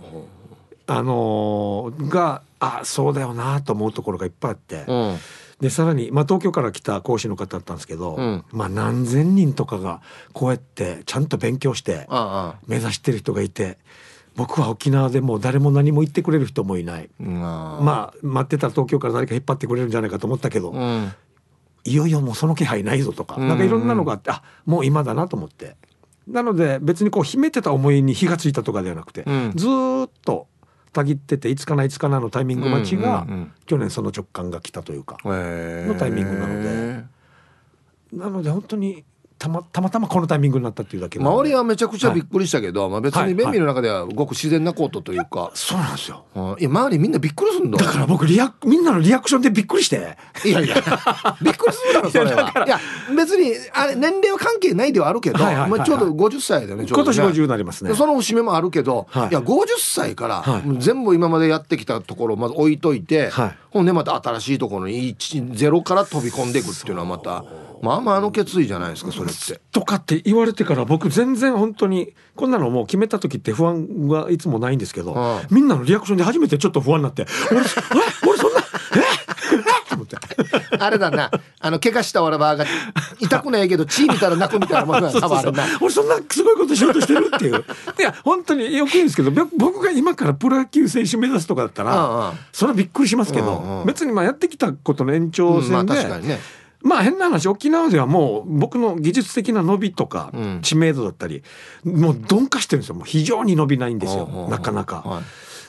そうだよなと思うところがいっぱいあって、でさらに、東京から来た講師の方だったんですけど、何千人とかがこうやってちゃんと勉強して目指してる人がいて、僕は沖縄でも誰も何も言ってくれる人もいない、待ってたら東京から誰か引っ張ってくれるんじゃないかと思ったけど、いよいよもうその気配ないぞとか、なんかいろんなのがあって、もう今だなと思って、なので別にこう秘めてた思いに火がついたとかではなくて、ずっとたぎってていつかなのタイミング待ちが、去年その直感が来たというかのタイミングなので本当にたまたまこのタイミングになったっていうだけで、 周りはめちゃくちゃびっくりしたけど、別にベンビーの中ではごく自然なことというか、 そうなんですよ。 周りみんなびっくりするんだ。 だから僕みんなのリアクションでびっくりして、 いやびっくりするだろそれは。いや別に年齢は関係ないではあるけど、ちょうど50歳だよね。 今年50になりますね。 その節目もあるけど、いや50歳から全部今までやってきたところをまず置いといて、ほんでまた新しいところにゼロから飛び込んでいくっていうのはまた決意じゃないですかそれって。 とかって言われてから僕全然本当にこんなのもう決めた時って不安はいつもないんですけど、みんなのリアクションで初めてちょっと不安になって、俺そんなと思ってあれだな、怪我したわらばが痛くないけど血見たら泣くみたいなもんだ。 俺そんなすごいことしようとしてるっていういや本当によく言うんですけど、僕が今からプロ野球選手目指すとかだったらそれはびっくりしますけど、別にやってきたことの延長線で、 確かにね、 変な話、沖縄ではもう僕の技術的な伸びとか知名度だったり、もう鈍化してるんですよ。もう非常に伸びないんですよ、なかなか。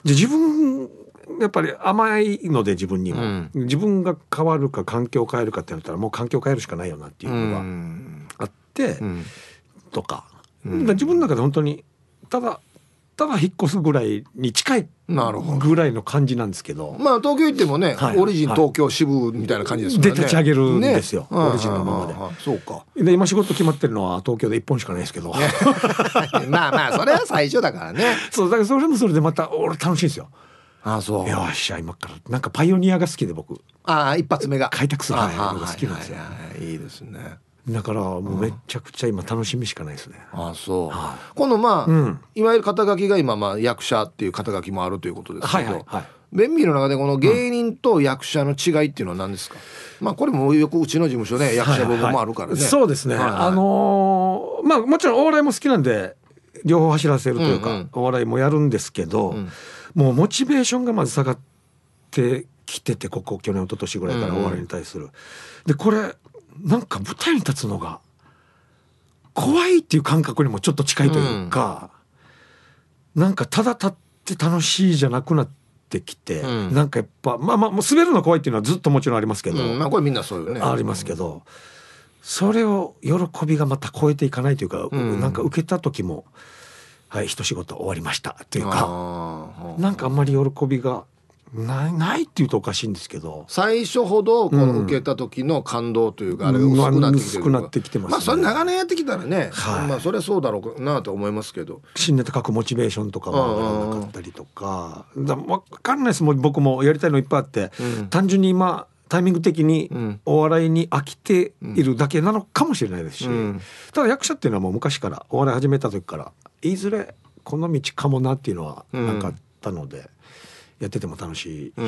で自分やっぱり甘いので自分にも、自分が変わるか環境を変えるかってなったらもう環境を変えるしかないよなっていうのがあって、とか、自分の中で本当にただ引っ越すぐらいに近いぐらいの感じなんですけど、 まあ東京行ってもね、オリジン東京支部みたいな感じですからね。 で立ち上げるんですよ、オリジンのままで。 そうか。 で今仕事決まってるのは東京で1本しかないですけどまあまあそれは最初だからね。 そうだからそれもそれでまた俺楽しいんですよ。 そう。 よっしゃ今からなんかパイオニアが好きで僕。 一発目が開拓するのが好きなんですよ。 いいですね。 だからもうめちゃくちゃ今楽しみしかないですね。 そう。このいわゆる肩書きが今役者っていう肩書きもあるということですけど、ベンビーの中でこの芸人と役者の違いっていうのは何ですか？これもよくうちの事務所ね役者部分もあるからね。 そうですね。もちろんお笑いも好きなんで両方走らせるというか、お笑いもやるんですけど、もうモチベーションがまず下がってきてて、ここ去年一昨年ぐらいからお笑いに対する。でこれなんか舞台に立つのが怖いっていう感覚にもちょっと近いというか、なんかただ立って楽しいじゃなくなってきて、なんかやっぱもう滑るの怖いっていうのはずっともちろんありますけど、 これみんなそうよね。 ありますけど、それを喜びがまた超えていかないというか、なんか受けた時も一仕事終わりましたっていうか、なんかあんまり喜びがないっていうとおかしいんですけど、 最初ほどこの受けた時の感動というか、あれが薄くなってきてる。 きてますね。 それ長年やってきたらね、それはそうだろうなと思いますけど、 新ネタ書くモチベーションとかも上がらなかったりとか、分かんないです。もう僕もやりたいのいっぱいあって、単純に今タイミング的にお笑いに飽きているだけなのかもしれないですし、ただ役者っていうのはもう昔からお笑い始めた時からいずれこの道かもなっていうのはなんかあったので、やってても楽しいし。そう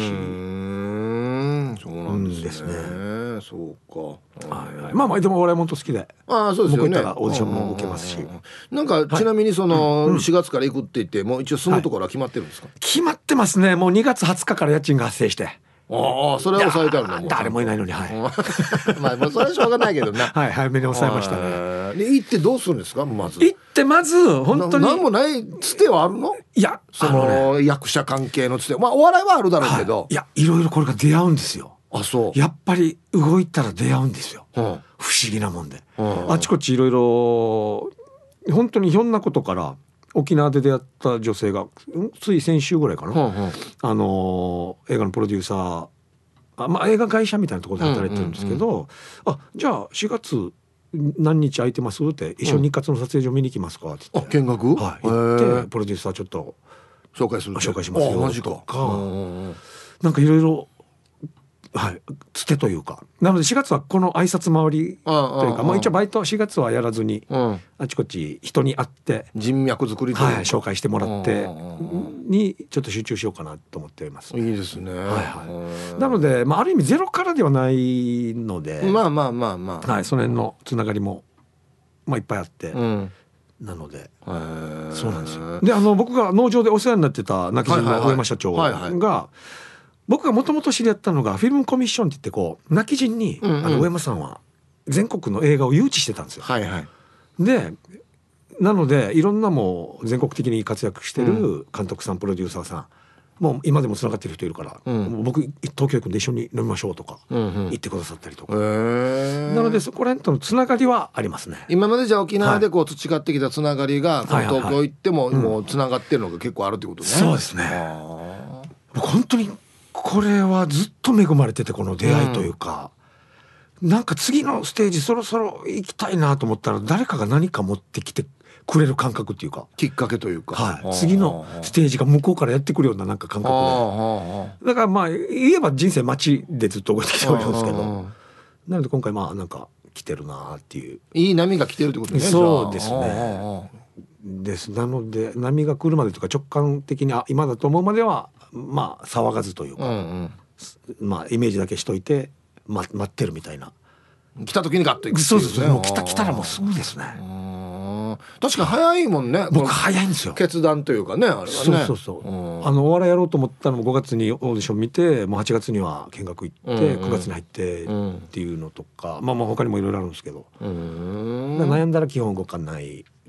なんですね。そうか。 でもお笑いもんと好きで、 そうですよね。 僕行ったらオーディションも受けますし。 なんかちなみにその4月から行くって言ってもう一応住むところは決まってるんですか？ 決まってますね。もう2月20日から家賃が発生して。 それは抑えてあるの。 誰もいないのに。 もうそれはしょうがないけどな。 早めに抑えましたね。 で行ってどうするんですか？まず行ってまず本当に何もないつてはあるの？いやその役者関係のつて、お笑いはあるだろうけど、 いろいろこれが出会うんですよ。 そうやっぱり動いたら出会うんですよ。不思議なもんで、あちこちいろいろ本当にひょんなことから、沖縄で出会った女性がつい先週ぐらいかな、映画のプロデューサー、映画会社みたいなところで働いてるんですけど、じゃあ4月何日空いてますって一緒に日活の撮影所見に行きますかって言って、 見学？ 行ってプロデューサーちょっと紹介しますよとか、 なんかいろいろつてというか、なので4月はこの挨拶回りというか、一応バイト4月はやらずに、あちこち人に会って人脈作りというか、 紹介してもらってにちょっと集中しようかなと思っております。 いいですね。 なので、ある意味ゼロからではないので、その辺のつながりもいっぱいあって、なのでそうなんですよ。で僕が農場でお世話になってた泣き人の上山社長が、僕がもともと知り合ったのがフィルムコミッションって言って泣き人に、上山さんは全国の映画を誘致してたんですよ。でなのでいろんなもう全国的に活躍してる監督さん、プロデューサーさん、もう今でもつながってる人いるから、もう僕東京行くんで一緒に飲みましょうとか言ってくださったりとか、なのでそこら辺とのつながりはありますね。 今までじゃあ沖縄で培ってきたつながりが、東京行ってももうつながってるのが結構あるってことね。 そうですね。僕本当にこれはずっと恵まれてて、この出会いというか、なんか次のステージそろそろ行きたいなと思ったら誰かが何か持ってきてくれる感覚っていうか、 きっかけというか、 次のステージが向こうからやってくるようななんか感覚で、だから言えば人生街でずっと動いてきておりますけど、なので今回なんか来てるなっていう、 いい波が来てるってことね。 そうですね。なので波が来るまでというか、直感的に今だと思うまでは騒がずというか、イメージだけしといて待ってるみたいな、 来た時にガッといく。 そうもう来たらもうすぐですね。 確かに早いもんね。 僕早いんですよ、 決断というかね、あれはね。 そうお笑いやろうと思ったのも5月にオーディション見て、もう8月には見学行って、9月に入ってっていうのとか、他にもいろいろあるんですけど、悩んだら基本動かない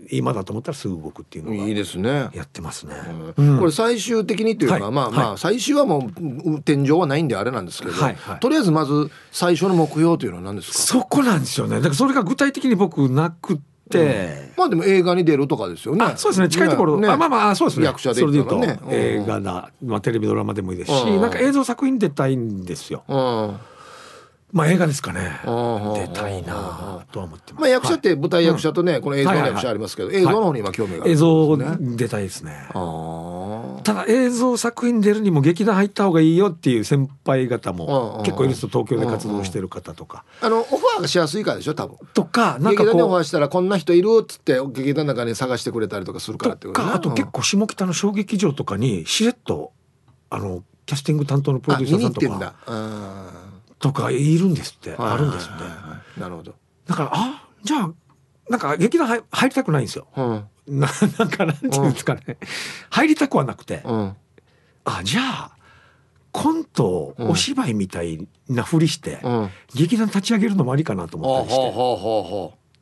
今だと思ったらすぐ動くっていうのがいいですね。 やってますね、 これ最終的にというか、まあ最終はもう天井はないんであれなんですけど、とりあえずまず最初の目標というのは何ですか？ そこなんですよね。だからそれが具体的に僕なくて、 まあでも映画に出るとかですよね。 そうですね、近いところ、まあそうですね、 役者で言ったらね、 それで言うと映画だ、テレビドラマでもいいですし、なんか映像作品出たいんですよ。まあ映画ですかね、出たいなとは思ってます。 まあ役者って舞台役者とね、この映像の役者ありますけど、映像の方に今興味がある、 映像出たいですね。ただ映像作品出るにも劇団入った方がいいよっていう先輩方も結構いるんですよ。東京で活動してる方とか、 オファーがしやすいからでしょ多分。 とか、なんか劇団にオファーしたらこんな人いるっつって劇団の中に探してくれたりとかするからってことね。 あと結構下北の小劇場とかにしれっとキャスティング担当のプロデューサーさんとかとかいるんですって、あるんですって。なるほど。だからじゃあなんか劇団入りたくないんですよ。なんかなんていうんですかね、入りたくはなくて、じゃあコント、お芝居みたいなふりして、劇団立ち上げるのもありかなと思ったりして、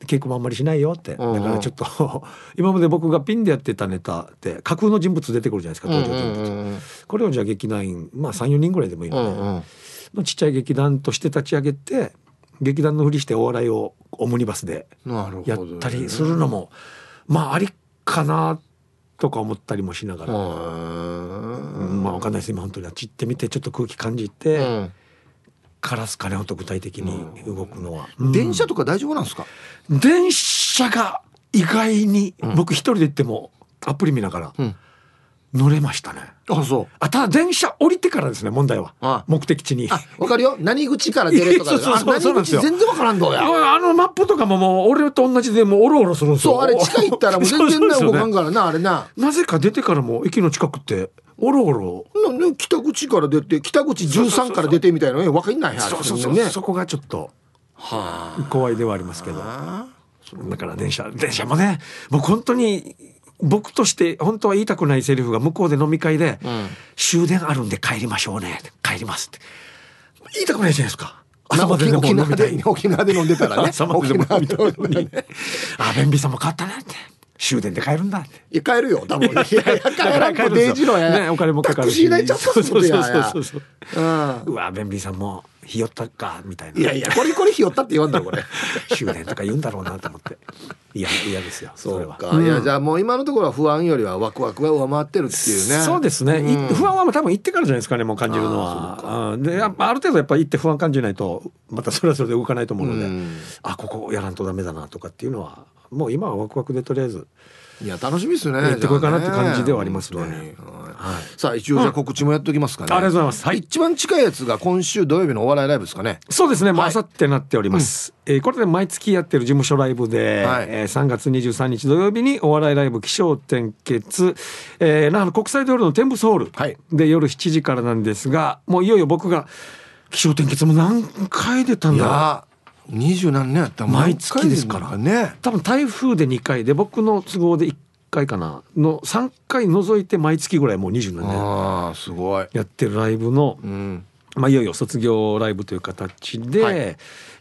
稽古もあんまりしないよって、だからちょっと今まで僕がピンでやってたネタって架空の人物出てくるじゃないですか、登場人物。これをじゃあ劇団員3、4人ぐらいでもいいので、ちっちゃい劇団として立ち上げて、劇団のふりしてお笑いをオムニバスでやったりするのもありかなとか思ったりもしながら、分かんないです。今本当にあっち行ってみてちょっと空気感じて、からすかね、ほんと具体的に動くのは。 電車とか大丈夫なんですか？ 電車が意外に僕一人で行ってもアプリ見ながら乗れましたね。 そう。 ただ電車降りてからですね、問題は。目的地に。 わかるよ。何口から出るとか。何口全然わからんどうや。 マップとかももう俺と同じでもうオロオロするんですよ。 そう、あれ近いったらもう全然動かんからな、あれな。 なぜか出てからも駅の近くってオロオロ。 北口から出て、北口13から出てみたいなね、わかんないやつ。 そこがちょっと怖いではありますけど。だから電車もね、僕本当に。僕として本当は言いたくないセリフが向こうで飲み会で、終電あるんで帰りましょうね、帰りますって言いたくないじゃないですか。 朝まででも飲みたい。沖縄で飲んでたらね。 朝まででも飲みたいのに便利さも変わったねって、終電で帰るんだって。 いや帰るよ多分。いや帰らんとデイジのや、 お金もかかるし、タクシー代ちょっとするや。 うわ便利さんもひよったかみたいな。 いやこれひよったって言わんだろこれ。 終電とか言うんだろうなと思って。嫌ですよ。 そうか。いやじゃあもう今のところは不安よりはワクワクが上回ってるっていうね。 そうですね。不安は多分行ってからじゃないですかね、もう感じるのは。である程度やっぱ行って不安感じないとまたそれはそれで動かないと思うので、ここやらんとダメだなとかっていうのはもう今はワクワクでとりあえず。 いや楽しみですね。 やってこいかなって感じではありますね。 さあ一応じゃあ告知もやっておきますかね。 ありがとうございます。 一番近いやつが今週土曜日のお笑いライブですかね。 そうですね。もう明後日なっております。これで毎月やってる事務所ライブで、3月23日土曜日にお笑いライブ起承転結、那覇国際通りのテンブスホールで夜7時からなんですが、もういよいよ僕が起承転結も何回出たんだ。 20何年やったら毎月ですからね。多分台風で2回で僕の都合で1回かなの3回除いて毎月ぐらいもう20何年すごいやってるライブの、いよいよ卒業ライブという形で、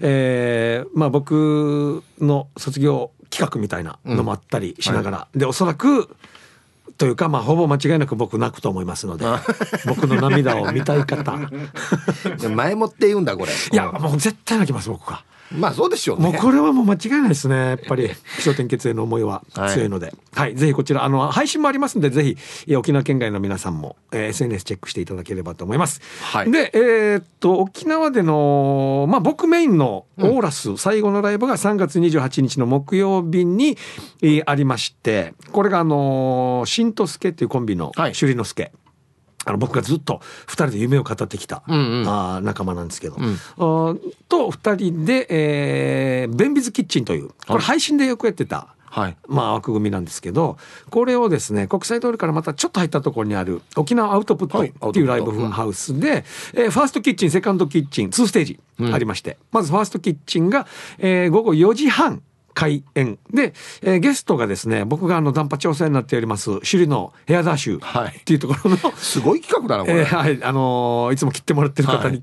僕の卒業企画みたいなのもあったりしながら、でおそらくというかほぼ間違いなく僕泣くと思いますので僕の涙を見たい方前もって言うんだこれ。 いやもう絶対泣きます僕が。 そうでしょうね。 もうこれはもう間違いないですね。やっぱり起承転結への思いは強いので、ぜひこちら配信もありますので、ぜひ沖縄県外の皆さんも、SNS チェックしていただければと思います。で沖縄での僕メインのオーラス、最後のライブが3月28日の木曜日に、ありまして、これが新とすけっていうコンビの首里之助、僕がずっと2人で夢を語ってきた、仲間なんですけど、と2人で、ベンビズキッチンというこれ配信でよくやってた、枠組みなんですけど、これをですね国際通りからまたちょっと入ったところにある沖縄アウトプットっていうライブハウスで、ファーストキッチンセカンドキッチン2ステージありまして、まずファーストキッチンが、午後4時半開演で、ゲストがですね、僕がダンパチお世話になっております首里のヘアダッシュっていうところの、 すごい企画だなこれ。 いつも切ってもらってる方に、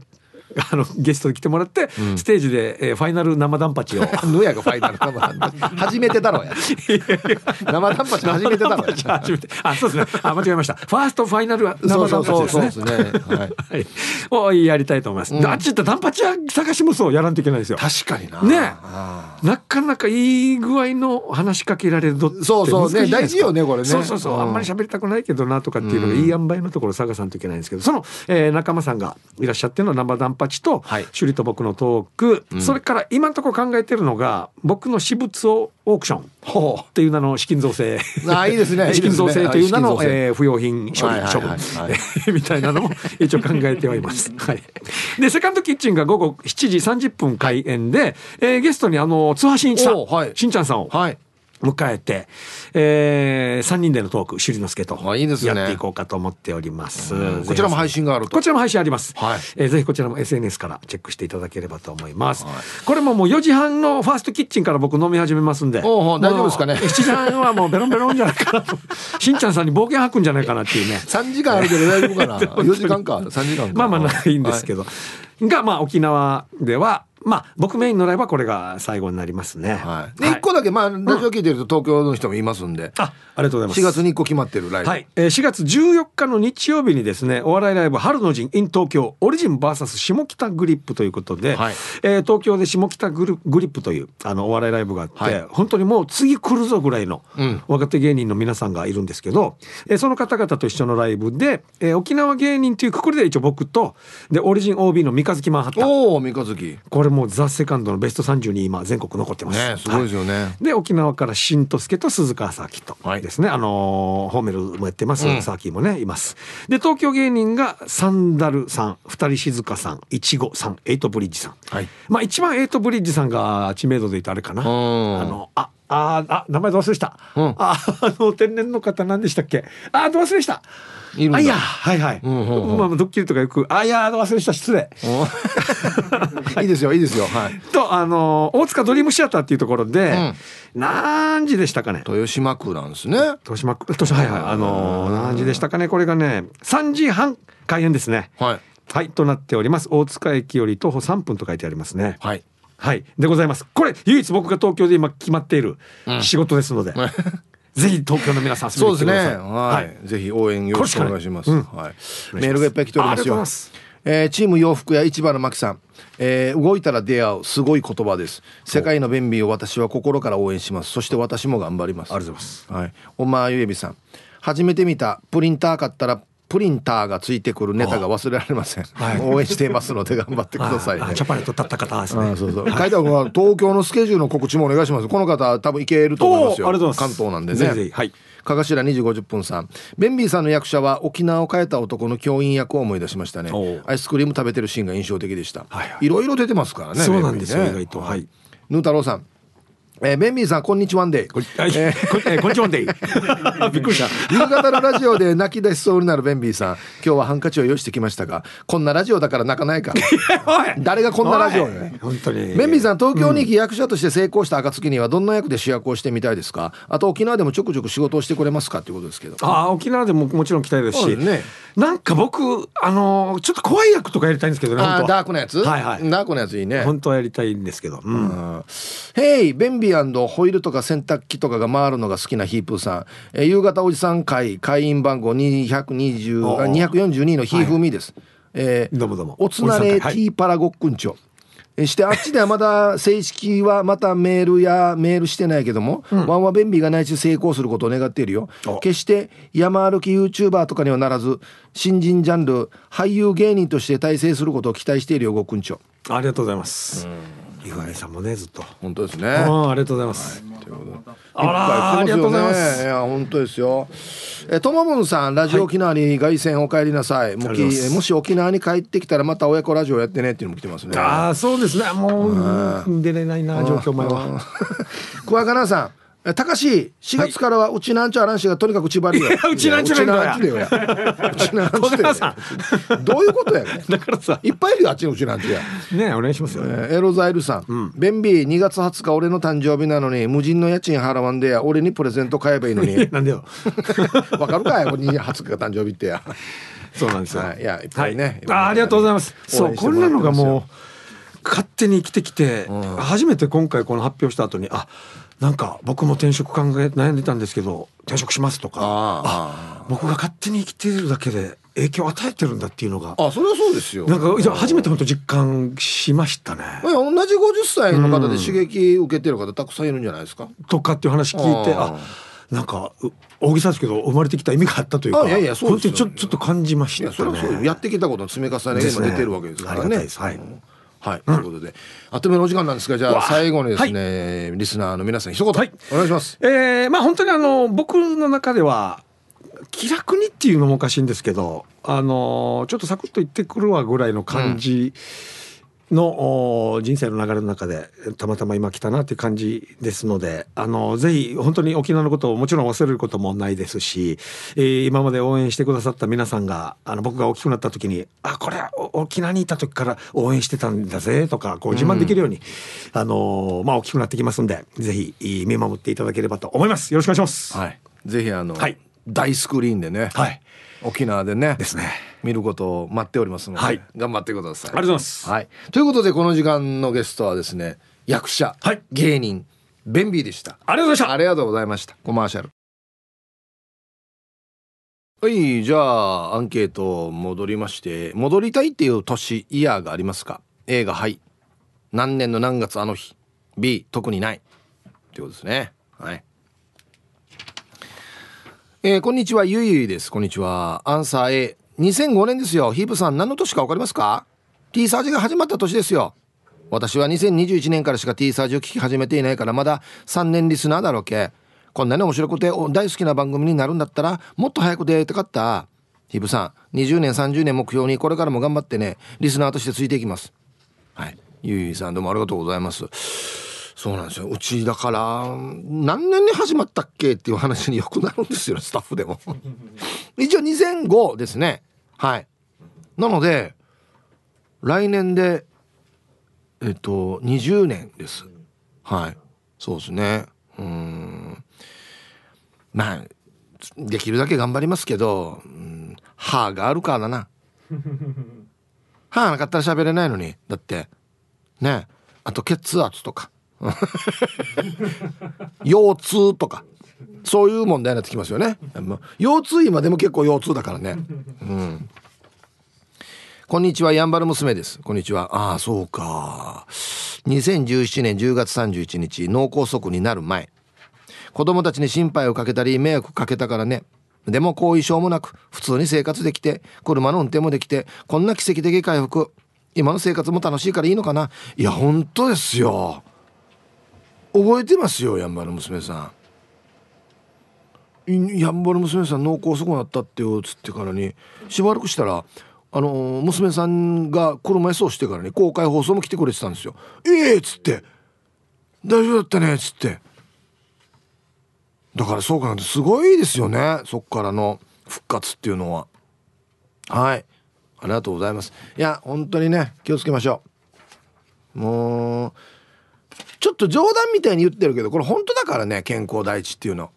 ゲストに来てもらって、ステージで、ファイナル生ダンパチをぬやがファイナル生ダンパチ初めてだろうや生ダンパチ初めてだろうやそうですね、間違えました。ファーストファイナル生ダンパチですね。 そうですね、はいをやりたいと思います。あっち行ったダンパチ探しもそうやらんといけないですよ。 確かになね、なかなかいい具合の話しかけられるのって難しいじゃないですか。 そうそうね、大事よねこれね。 そう、あんまり喋りたくないけどなとかっていうのがいい塩梅のところを探さんといけないんですけど、その、仲間さんがいらっしゃってるのは生ダンパチと、 はい、 趣里と僕のトーク、それから今のところ考えてるのが僕の私物をオークションっていう名の資金造成いいですね資金造成という名の、不用品処分みたいなのも一応考えてはいます、はい、でセカンドキッチンが午後7時30分開演で、ゲストに津波真一さん、しんちゃんさんを迎えて、3人でのトーク趣里之助とやっていこうかと思っております。 こちらも配信があると。 こちらも配信あります、はい、ぜひこちらも SNS からチェックしていただければと思います、はい、これももう4時半のファーストキッチンから僕飲み始めますんで、 大丈夫ですかね。 7時半はもうベロンベロンじゃないかなとしんちゃんさんに暴言吐くんじゃないかなっていうね。 3時間あるけど大丈夫かな4時間か3時間かまあないんですけど、が沖縄では僕メインのライブはこれが最後になりますね。 はい、で1個だけラジオ聞いてると東京の人もいますんで、 ありがとうございます。 4月に1個決まってるライブ、 はい、4月14日の日曜日にですね、お笑いライブ春の陣 in 東京オリジン VS 下北グリップということで、はい、東京で下北グリップというお笑いライブがあって、はい、本当にもう次来るぞぐらいの若手芸人の皆さんがいるんですけど、その方々と一緒のライブで、沖縄芸人というくくりで一応僕とでオリジン OB の三日月マンハッタン、 三日月、これもうザ・セカンドのベスト30に今全国残ってます、 ね、すごいですよね、はい、 で沖縄から新とすけと鈴川サーキとですね、ホーメルもやってます、サーキもねいます。で東京芸人がサンダルさん、二人静香さん、いちごさん、エイトブリッジさん、はい、一番エイトブリッジさんが知名度で言うとあれかな、名前ど忘れした、天然の方何でしたっけ、ど忘れしたいるんだ、いやはいはい、ドッキリとかよくいや忘れした、失礼いいですよいいですよ、はい、 と大塚ドリームシアターっていうところで、何時でしたかね、 豊島区なんですね、 豊島区何時でしたかね、これがね3時半開演ですね、はい、はい、となっております。大塚駅より徒歩3分と書いてありますね、はいはい、でございます。これ唯一僕が東京で今決まっている仕事ですので、ぜひ東京の皆さん遊びに来てください。 そうですね、はい、ぜひ応援よろしくお願いします、はい、メールがいっぱい来ておりますよ。チーム洋服屋市場の牧さん、動いたら出会うすごい言葉です。世界の便利を私は心から応援します。そして私も頑張ります。 ありがとうございます、 はい、おまゆえびさん、初めて見たプリンター買ったらプリンターがついてくるネタが忘れられません、はい、応援していますので頑張ってくださいね。 チャパネット立った方ですね。 そう書いてあるのは東京のスケジュールの告知もお願いします。この方多分行けると思いますよ。関東なんでね。ぜひ、はい、かがしら2時50分さん、ベンビーさんの役者は沖縄を変えた男の教員役を思い出しましたね。アイスクリーム食べてるシーンが印象的でした、はいはい、いろいろ出てますからね。 そうなんですよ、意外と、はい、 ヌー太郎さん、ベンビーさんこんにちはんでこんにちはんでびっくりした夕方のラジオで泣き出しそうになるベンビーさん、今日はハンカチを用意してきましたが、こんなラジオだから泣かないか誰がこんなラジオね。 本当にベンビーさん、東京に行き役者として成功した暁にはどんな役で主役をしてみたいですか。あと沖縄でもちょくちょく仕事をしてくれますかっていうことですけど。 沖縄でももちろん来たいですし、ね、なんか僕ちょっと怖い役とかやりたいんですけどね。 ダークなやつ、はいはい、ダークなやついいね。 本当はやりたいんですけど、 ヘイベンビー&ホイールとか洗濯機とかが回るのが好きなヒープーさん、夕方おじさん会会員番号242のヒーフーミーです、 どうもどうもおつなれティーパラゴックンチョ、してあっちではまだ正式はまたメールしてないけども、ワンワベンビーが内地成功することを願っているよ。決して山歩き YouTuber とかにはならず、新人ジャンル俳優芸人として大成することを期待しているよ。ゴックンチョ、 ありがとうございます。井上さんもねずっと本当ですね。 ありがとうございます、 ありがとうございます。いや本当ですよ。ともぶんさん、ラジオ沖縄に凱旋お帰りなさい、もし沖縄に帰ってきたらまた親子ラジオやってねっていうのも来てますね。 そうですね、もう出れないな状況前は。 桑名さん、たかし4月からはうちなんちゃらんしがとにかくちばりよ。 うちなんちゃらんちや。うちなんちゃどういうことやね。 だからさ、 いっぱいいるよあっちのうちなんちゃや。 ね、お願いしますよ。 エロザイルさん、ベンビー2月20日俺の誕生日なのに無人の家賃払わんでや、俺にプレゼント買えばいいのに。 なんでよ。 わかるかい、2月20日が誕生日ってや。 そうなんですよ。 いやいっぱいね、 ありがとうございます。そうこんなのがもう勝手に生きてきて、初めて今回この発表した後になんか僕も転職悩んでたんですけど転職しますとか、僕が勝手に生きているだけで影響を与えてるんだっていうのが、 それはそうですよ。 なんか初めて本当実感しましたね。 同じ50歳の方で刺激受けてる方たくさんいるんじゃないですか、 とかっていう話聞いて、なんか大げさですけど生まれてきた意味があったというか、 いや本当にちょっと感じましたね。 それはそうやってきたことの積み重ねが今出てるわけですからね。はい、ということで、あっという間のお時間なんですが、じゃあ最後にですね、リスナーの皆さん一言、お願いします。 本当に僕の中では気楽にっていうのもおかしいんですけど、ちょっとサクッと言ってくるわぐらいの感じの、人生の流れの中でたまたま今来たなっていう感じですので、ぜひ本当に沖縄のことをもちろん忘れることもないですし、今まで応援してくださった皆さんが僕が大きくなった時にこれ沖縄にいた時から応援してたんだぜとかこう自慢できるように、大きくなってきますんで、ぜひ見守っていただければと思います。よろしくお願いします。 ぜひ大スクリーンでね、沖縄でねですね見ることを待っておりますので、頑張ってください。 ありがとうございます。 ということでこの時間のゲストはですね、役者、芸人ベンビーでした。 ありがとうございました。 ありがとうございました。コマーシャル。じゃあアンケート戻りまして、戻りたいっていう年イヤーがありますか？ A がはい、何年の何月あの日、 B 特にないってことですね。こんにちは、ゆいゆいです。こんにちは。アンサー A、 2005年ですよ。ヒープさん何の年か分かりますか？ T サージが始まった年ですよ。私は2021年からしか T サージを聞き始めていないから、まだ3年リスナーだろうけ。こんなに面白くて大好きな番組になるんだったらもっと早く出会いたかった。ヒープさん20年30年目標にこれからも頑張ってね、リスナーとしてついていきます。ゆいゆいさんどうもありがとうございます。そうなんですよ。うちだから何年に始まったっけっていう話によくなるんですよ、スタッフでも一応2005ですね。なので来年で20年です。そうですね。できるだけ頑張りますけど、歯があるからな歯なかったら喋れないのに。だってね、あと血圧とか腰痛とかそういう問題になってきますよね。腰痛今でも結構腰痛だからね。こんにちは、やんばる娘です。こんにちは。そうか。2017年10月31日脳梗塞になる前、子供たちに心配をかけたり迷惑かけたからね。でも後遺症もなく普通に生活できて、車の運転もできて、こんな奇跡的回復、今の生活も楽しいからいいのかな。いや本当ですよ。覚えてますよ、やんばる娘さん。やんばる娘さん脳梗塞になったってよつってからにしばらくしたら娘さんが車椅子をしてからに公開放送も来てくれてたんですよ。っつって大丈夫だったねっつって。だからそうかな、すごいですよね、そっからの復活っていうのは。ありがとうございます。いや本当にね、気をつけましょう。もうちょっと冗談みたいに言ってるけどこれ本当だからね、健康第一っていうの。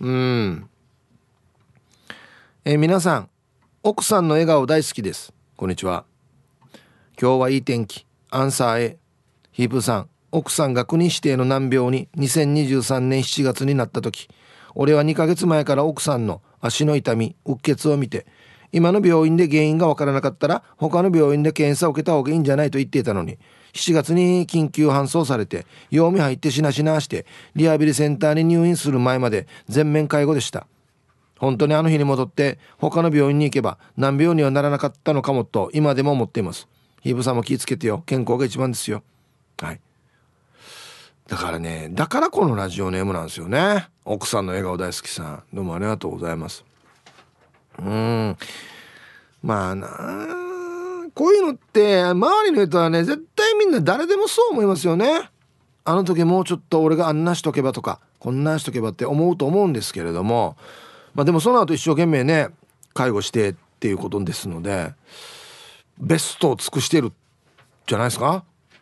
皆さん奥さんの笑顔大好きです。こんにちは。今日はいい天気。アンサー A、 ヒープさん、奥さんが国指定の難病に2023年7月になった時、俺は2ヶ月前から奥さんの足の痛み、うっ血を見て、今の病院で原因がわからなかったら他の病院で検査を受けた方がいいんじゃないと言っていたのに、7月に緊急搬送されて養命入ってしなしなしてリハビリセンターに入院する前まで全面介護でした。本当にあの日に戻って他の病院に行けば難病にはならなかったのかもと今でも思っています。ヒープさんも気をつけてよ、健康が一番ですよ。だからね、だからこのラジオネームなんですよね。奥さんの笑顔大好きさん、どうもありがとうございます。まあな、こういうのって周りの人はね、絶対みんな誰でもそう思いますよね。あの時もうちょっと俺があんなしとけばとかこんなしとけばって思うと思うんですけれども、でもその後一生懸命ね介護してっていうことですので、ベストを尽くしてるじゃないですか。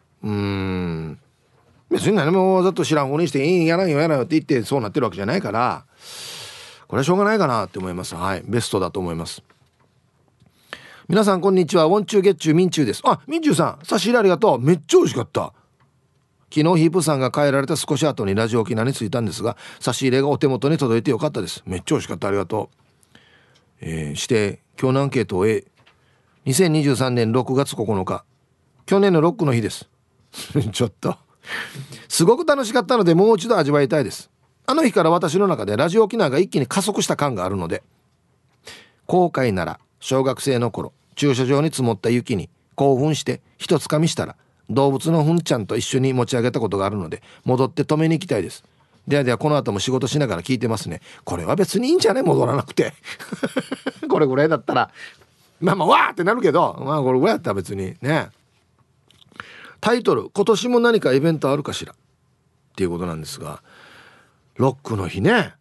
別に何もわざと知らんふうにしてやらんよって言ってそうなってるわけじゃないから、これはしょうがないかなって思います。ベストだと思います。 皆さんこんにちは。ウォンチューゲッチューミンチューです。あ、ミンチューさん、差し入れありがとう。めっちゃ美味しかった。昨日ヒープさんが帰られた少し後にラジオ沖縄に着いたんですが、差し入れがお手元に届いてよかったです。めっちゃ美味しかった。ありがとう。して今日のアンケートを2023年6月9日、去年のロックの日です。ちょっとすごく楽しかったので、もう一度味わいたいです。あの日から私の中でラジオ沖縄が一気に加速した感があるので、後悔なら小学生の頃、駐車場に積もった雪に興奮して一つかみしたら動物のふんちゃんと一緒に持ち上げたことがあるので、戻って止めに行きたいです。ではでは、この後も仕事しながら聞いてますね。これは別にいいんじゃね、戻らなくてこれぐらいだったらまあわーってなるけど、まあこれぐらいだったら別にね。タイトル、今年も何かイベントあるかしらっていうことなんですが、ロックの日ね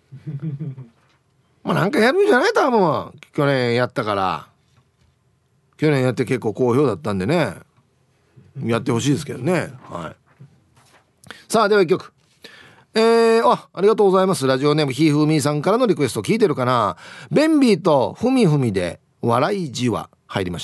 まあなんかやるんじゃない、多分去年やったから。去年やって結構好評だったんでね、やってほしいですけどね。はい。さあでは一曲、ありがとうございます。ラジオネームひーふーみーさんからのリクエスト、聞いてるかな。ベンビーとふみふみで笑いじわ入りました。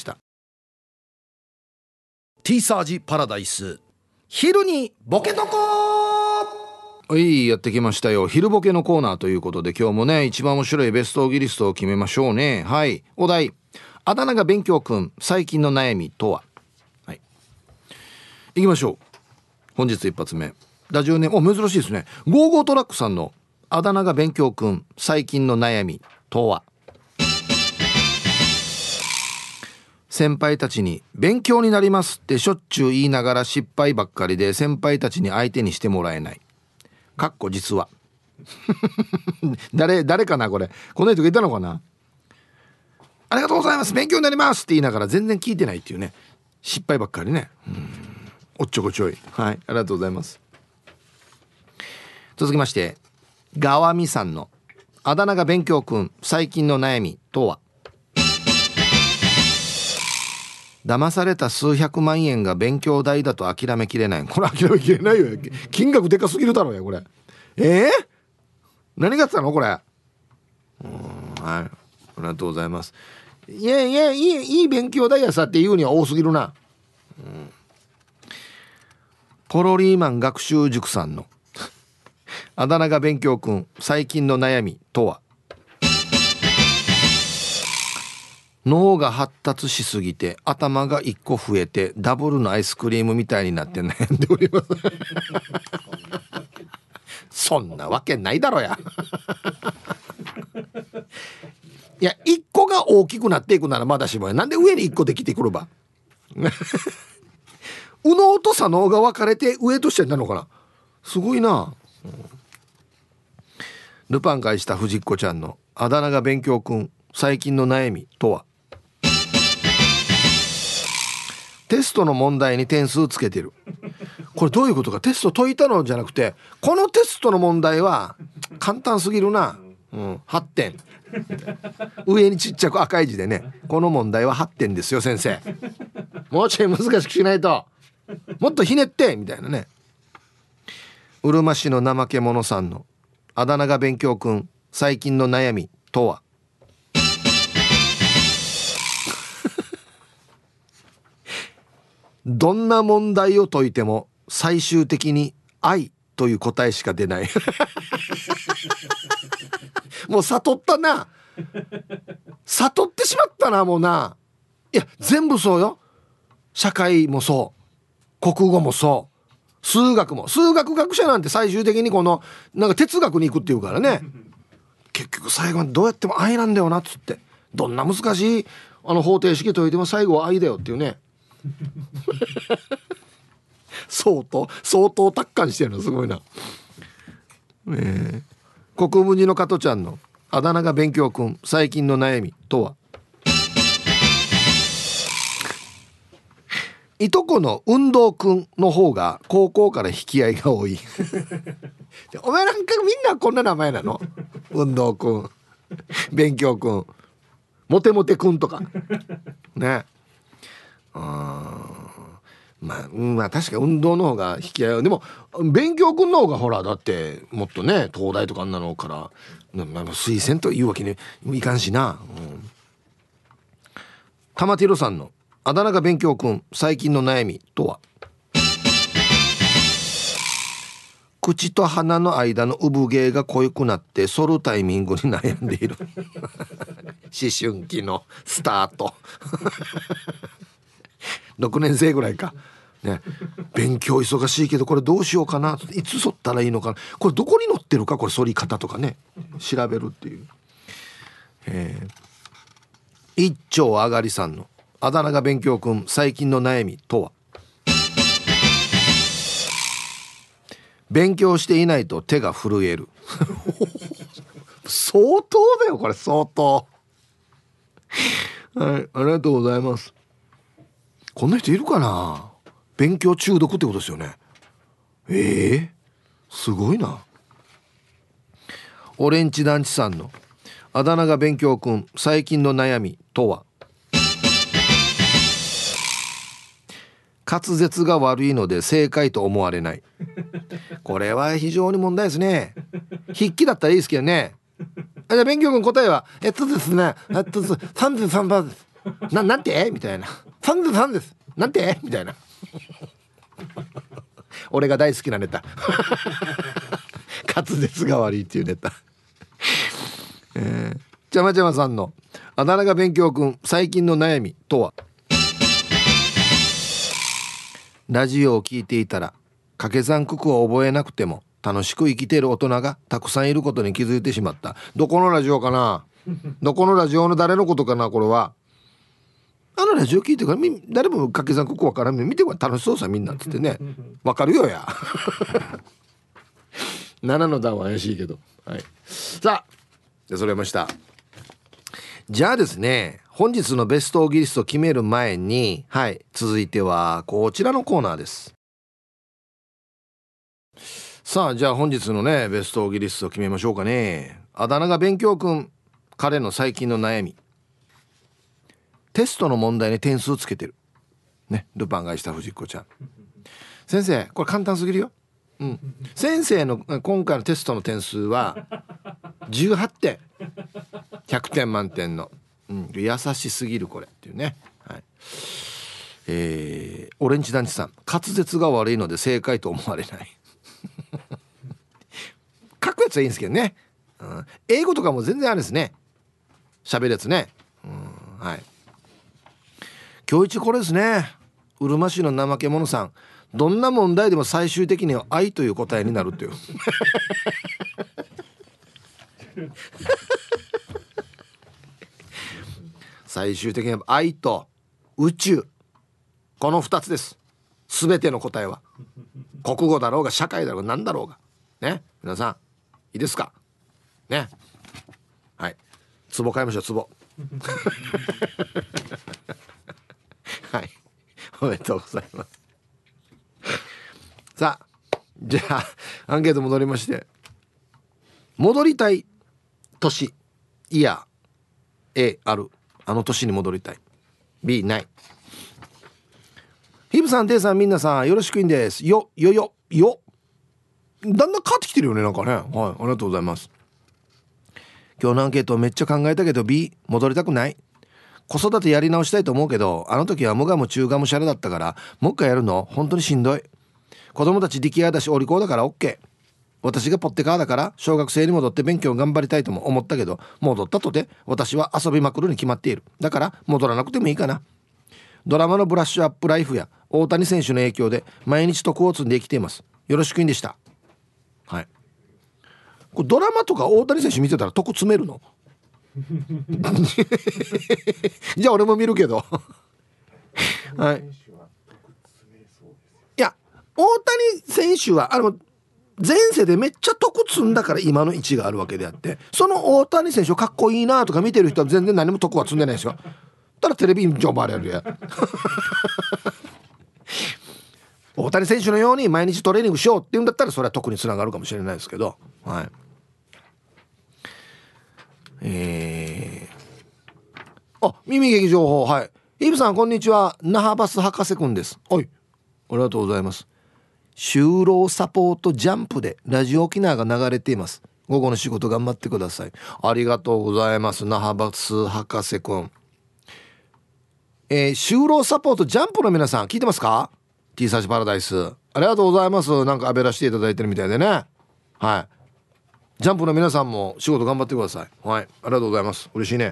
ティーサージパラダイス、昼にボケとこはい、やってきましたよ。昼ボケのコーナーということで、今日もね、一番面白いベストオギリストを決めましょうね。はい。お題、あだ名が勉強くん、最近の悩みとは。はい、行きましょう。本日一発目、ラジオネーム、珍しいですね、ゴーゴートラックさんのあだ名が勉強くん、最近の悩みとは。先輩たちに勉強になりますってしょっちゅう言いながら失敗ばっかりで、先輩たちに相手にしてもらえない。かっこ実は誰かな、この人がいたのかな。ありがとうございます、勉強になりますって言いながら全然聞いてないっていうね、失敗ばっかりね。おっちょこちょい。はい、ありがとうございます。続きまして、ガワミさんのあだ名が勉強くん、最近の悩みとは。騙された数百万円が勉強代だと諦めきれない。これ諦めきれないよ、金額でかすぎるだろうよこれ。何があったのこれ。はい、ありがとうございます。いやいい勉強代やさっていうには多すぎるな。ポロリーマン学習塾さんのあだ名が勉強くん、最近の悩みとは。脳が発達しすぎて頭が1個増えてダブルのアイスクリームみたいになって悩んでおりますそんなわけないだろやいや、1個が大きくなっていくならまだしもや、なんで上に1個できてくるば右脳と左脳が分かれて上と下になるのかな。すごいな。ルパン返した藤子ちゃんのあだ名が勉強くん、最近の悩みとは。テストの問題に点数つけてる。これどういうことか。テスト解いたのじゃなくて、このテストの問題は簡単すぎるな、8点上にちっちゃく赤い字でね、この問題は8点ですよ先生、もうちょい難しくしないと、もっとひねってみたいなね。うるま市の怠け者さんのあだ名が勉強くん、最近の悩みとは。どんな問題を解いても最終的に愛という答えしか出ないもう悟ったな、悟ってしまったな、もうな。いや全部そうよ。社会もそう、国語もそう、数学も。数学学者なんて最終的にこのなんか哲学に行くっていうからね、結局最後にどうやっても愛なんだよなっつって、どんな難しい方程式解いても最後は愛だよっていうね相当達観してるのすごいな。国分寺の加トちゃんのあだ名が勉強くん、最近の悩みとは。いとこの運動くんの方が高校から引き合いが多いお前なんかみんなこんな名前なの。運動くん、勉強くん、モテモテくんとかね。まあ確か運動の方が引き合い。でも勉強くんの方がほら、だってもっとね、東大とかあんなのから推薦というわけにいかんしな、 玉ティロさんのあだ名が勉強くん最近の悩みとは。口と鼻の間の産毛が濃くなって剃るタイミングに悩んでいる思春期のスタート6年生ぐらいかね。勉強忙しいけどこれどうしようかな、いつ剃ったらいいのかな、これどこに載ってるか、これ剃り方とかね調べるっていう。一丁あがりさんのあだ名が勉強くん最近の悩みとは。勉強していないと手が震える相当だよこれ、相当はい、ありがとうございます。こんな人いるかな、勉強中毒ってことですよね。すごいな。オレンジ団地さんのあだ名が勉強くん最近の悩みとは。滑舌が悪いので正解と思われない。これは非常に問題ですね。筆記だったらいいですけどね。じゃあ勉強くん答えはですね33%ですなんてみたいな、33ですなんてみたいな俺が大好きなネタ滑舌が悪いっていうネタちゃまちゃまさんのあだ名が勉強くん最近の悩みとは。ラジオを聞いていたら掛け算九九を覚えなくても楽しく生きている大人がたくさんいることに気づいてしまった。どこのラジオかなどこのラジオの誰のことかな、これは。あのラジオ聞いてから誰も掛け算九九わからんのに見てこれ楽しそうさみんなっつってね、わかるよや7の段は怪しいけど、はい、さあで揃えました。じゃあですね、本日のベストオギリストを決める前に、はい、続いてはこちらのコーナーです。さあじゃあ本日のねベストオギリストを決めましょうかね。あだ名が勉強くん、彼の最近の悩み。テストの問題に点数つけてるね、ルパンがした藤子ちゃん。先生これ簡単すぎるよ。先生の今回のテストの点数は18点100点満点の、優しすぎるこれっていうね、はい。オレンジ団地さん、滑舌が悪いので正解と思われない書くやつはいいんですけどね、英語とかも全然あれですね、喋るやつね、はい。今日一これですね、うるま市の怠け者さん、どんな問題でも最終的には愛という答えになるっていう最終的には愛と宇宙、この2つです。全ての答えは国語だろうが社会だろうが何だろうがね。皆さんいいですかね。はい、壺買いましょう、壺はい、おめでとうございます。さあじゃあアンケート戻りまして、戻りたい年、いや A ある、あの年に戻りたい、 B ない。ヒブさん、テイさん、みんなさんよろしくいんですよ。だんだん変わってきてるよね、なんかね。はい、ありがとうございます。今日のアンケートめっちゃ考えたけど B、 戻りたくない。子育てやり直したいと思うけど、あの時は無我夢中がむしゃらだったから、もう一回やるの本当にしんどい。子供たち力也だしお利口だから OK。 私がポッテカーだから小学生に戻って勉強頑張りたいとも思ったけど、戻ったとて私は遊びまくるに決まっている。だから戻らなくてもいいかな。ドラマのブラッシュアップライフや大谷選手の影響で毎日徳を積んで生きています。よろしくいんでした。はい、これドラマとか大谷選手見てたら徳詰めるのじゃあ俺も見るけどはい、いや大谷選手は前世でめっちゃ得積んだから今の位置があるわけであって、その大谷選手をかっこいいなとか見てる人は全然何も得は積んでないですよ。ただテレビに呼ばれるや大谷選手のように毎日トレーニングしようっていうんだったらそれは得につながるかもしれないですけど、はい。耳劇情報、はい。イブさんこんにちは、那覇バス博士くんです。はい、ありがとうございます。就労サポートジャンプでラジオ沖縄が流れています。午後の仕事頑張ってください。ありがとうございます。那覇バス博士くん、 就労サポートジャンプの皆さん聞いてますか？ T サーチパラダイスありがとうございます。なんかアベラしていただいてるみたいでね。はい、ジャンプの皆さんも仕事頑張ってください。はい、ありがとうございます。嬉しいね。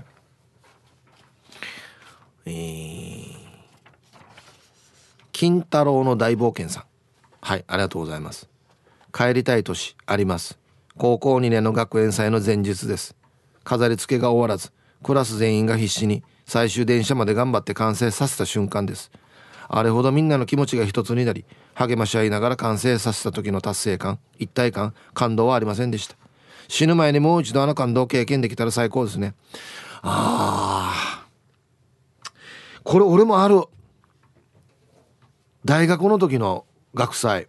金太郎の大冒険さん、はい、ありがとうございます。帰りたい年あります。高校2年の学園祭の前日です。飾り付けが終わらずクラス全員が必死に最終電車まで頑張って完成させた瞬間です。あれほどみんなの気持ちが一つになり励まし合いながら完成させた時の達成感、一体感、感動はありませんでした。死ぬ前にもう一度あの感動を経験できたら最高ですね。これ俺もある。大学の時の学祭、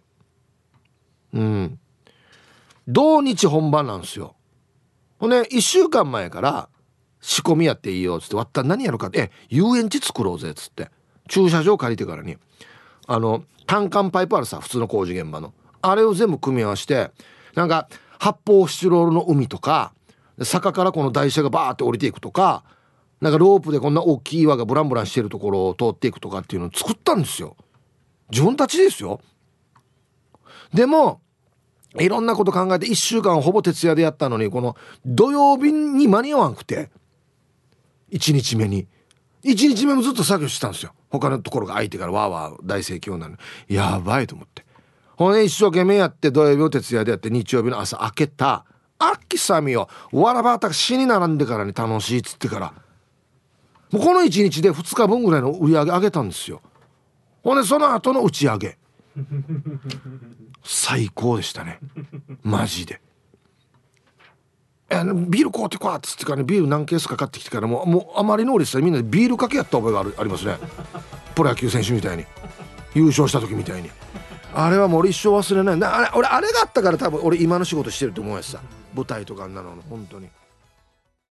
同日本番なんですよ。ほんで1週間前から仕込みやっていいよっつって、わったら何やるかって、遊園地作ろうぜっつって駐車場借りてからに単管パイプあるさ、普通の工事現場のあれを全部組み合わせて、なんか発泡スチロールの海とか、坂からこの台車がバーって降りていくとか、なんかロープでこんな大きい岩がブランブランしてるところを通っていくとかっていうのを作ったんですよ。自分たちですよ。でもいろんなこと考えて1週間ほぼ徹夜でやったのに、この土曜日に間に合わんくて、1日目もずっと作業してたんですよ。他のところが空いてからわーわー大盛況なの、やばいと思って、ほんで一生懸命やって土曜日を徹夜でやって、日曜日の朝開けた秋さみよ、わらばあたが死に並んでからに楽しいっつってから、もうこの1日で2日分ぐらいの売り上げ上げたんですよ。ほんでその後の打ち上げ最高でしたね、マジで。ビール買うてこわっつってからね、ビール何ケースかかってきてから、もうあまりの嬉しさでみんなでビールかけやった覚えがありますね。プロ野球選手みたいに優勝した時みたいに、あれはもう俺一生忘れない。俺あれがあったから多分俺今の仕事してると思うやつさ、舞台とかあんなの本当に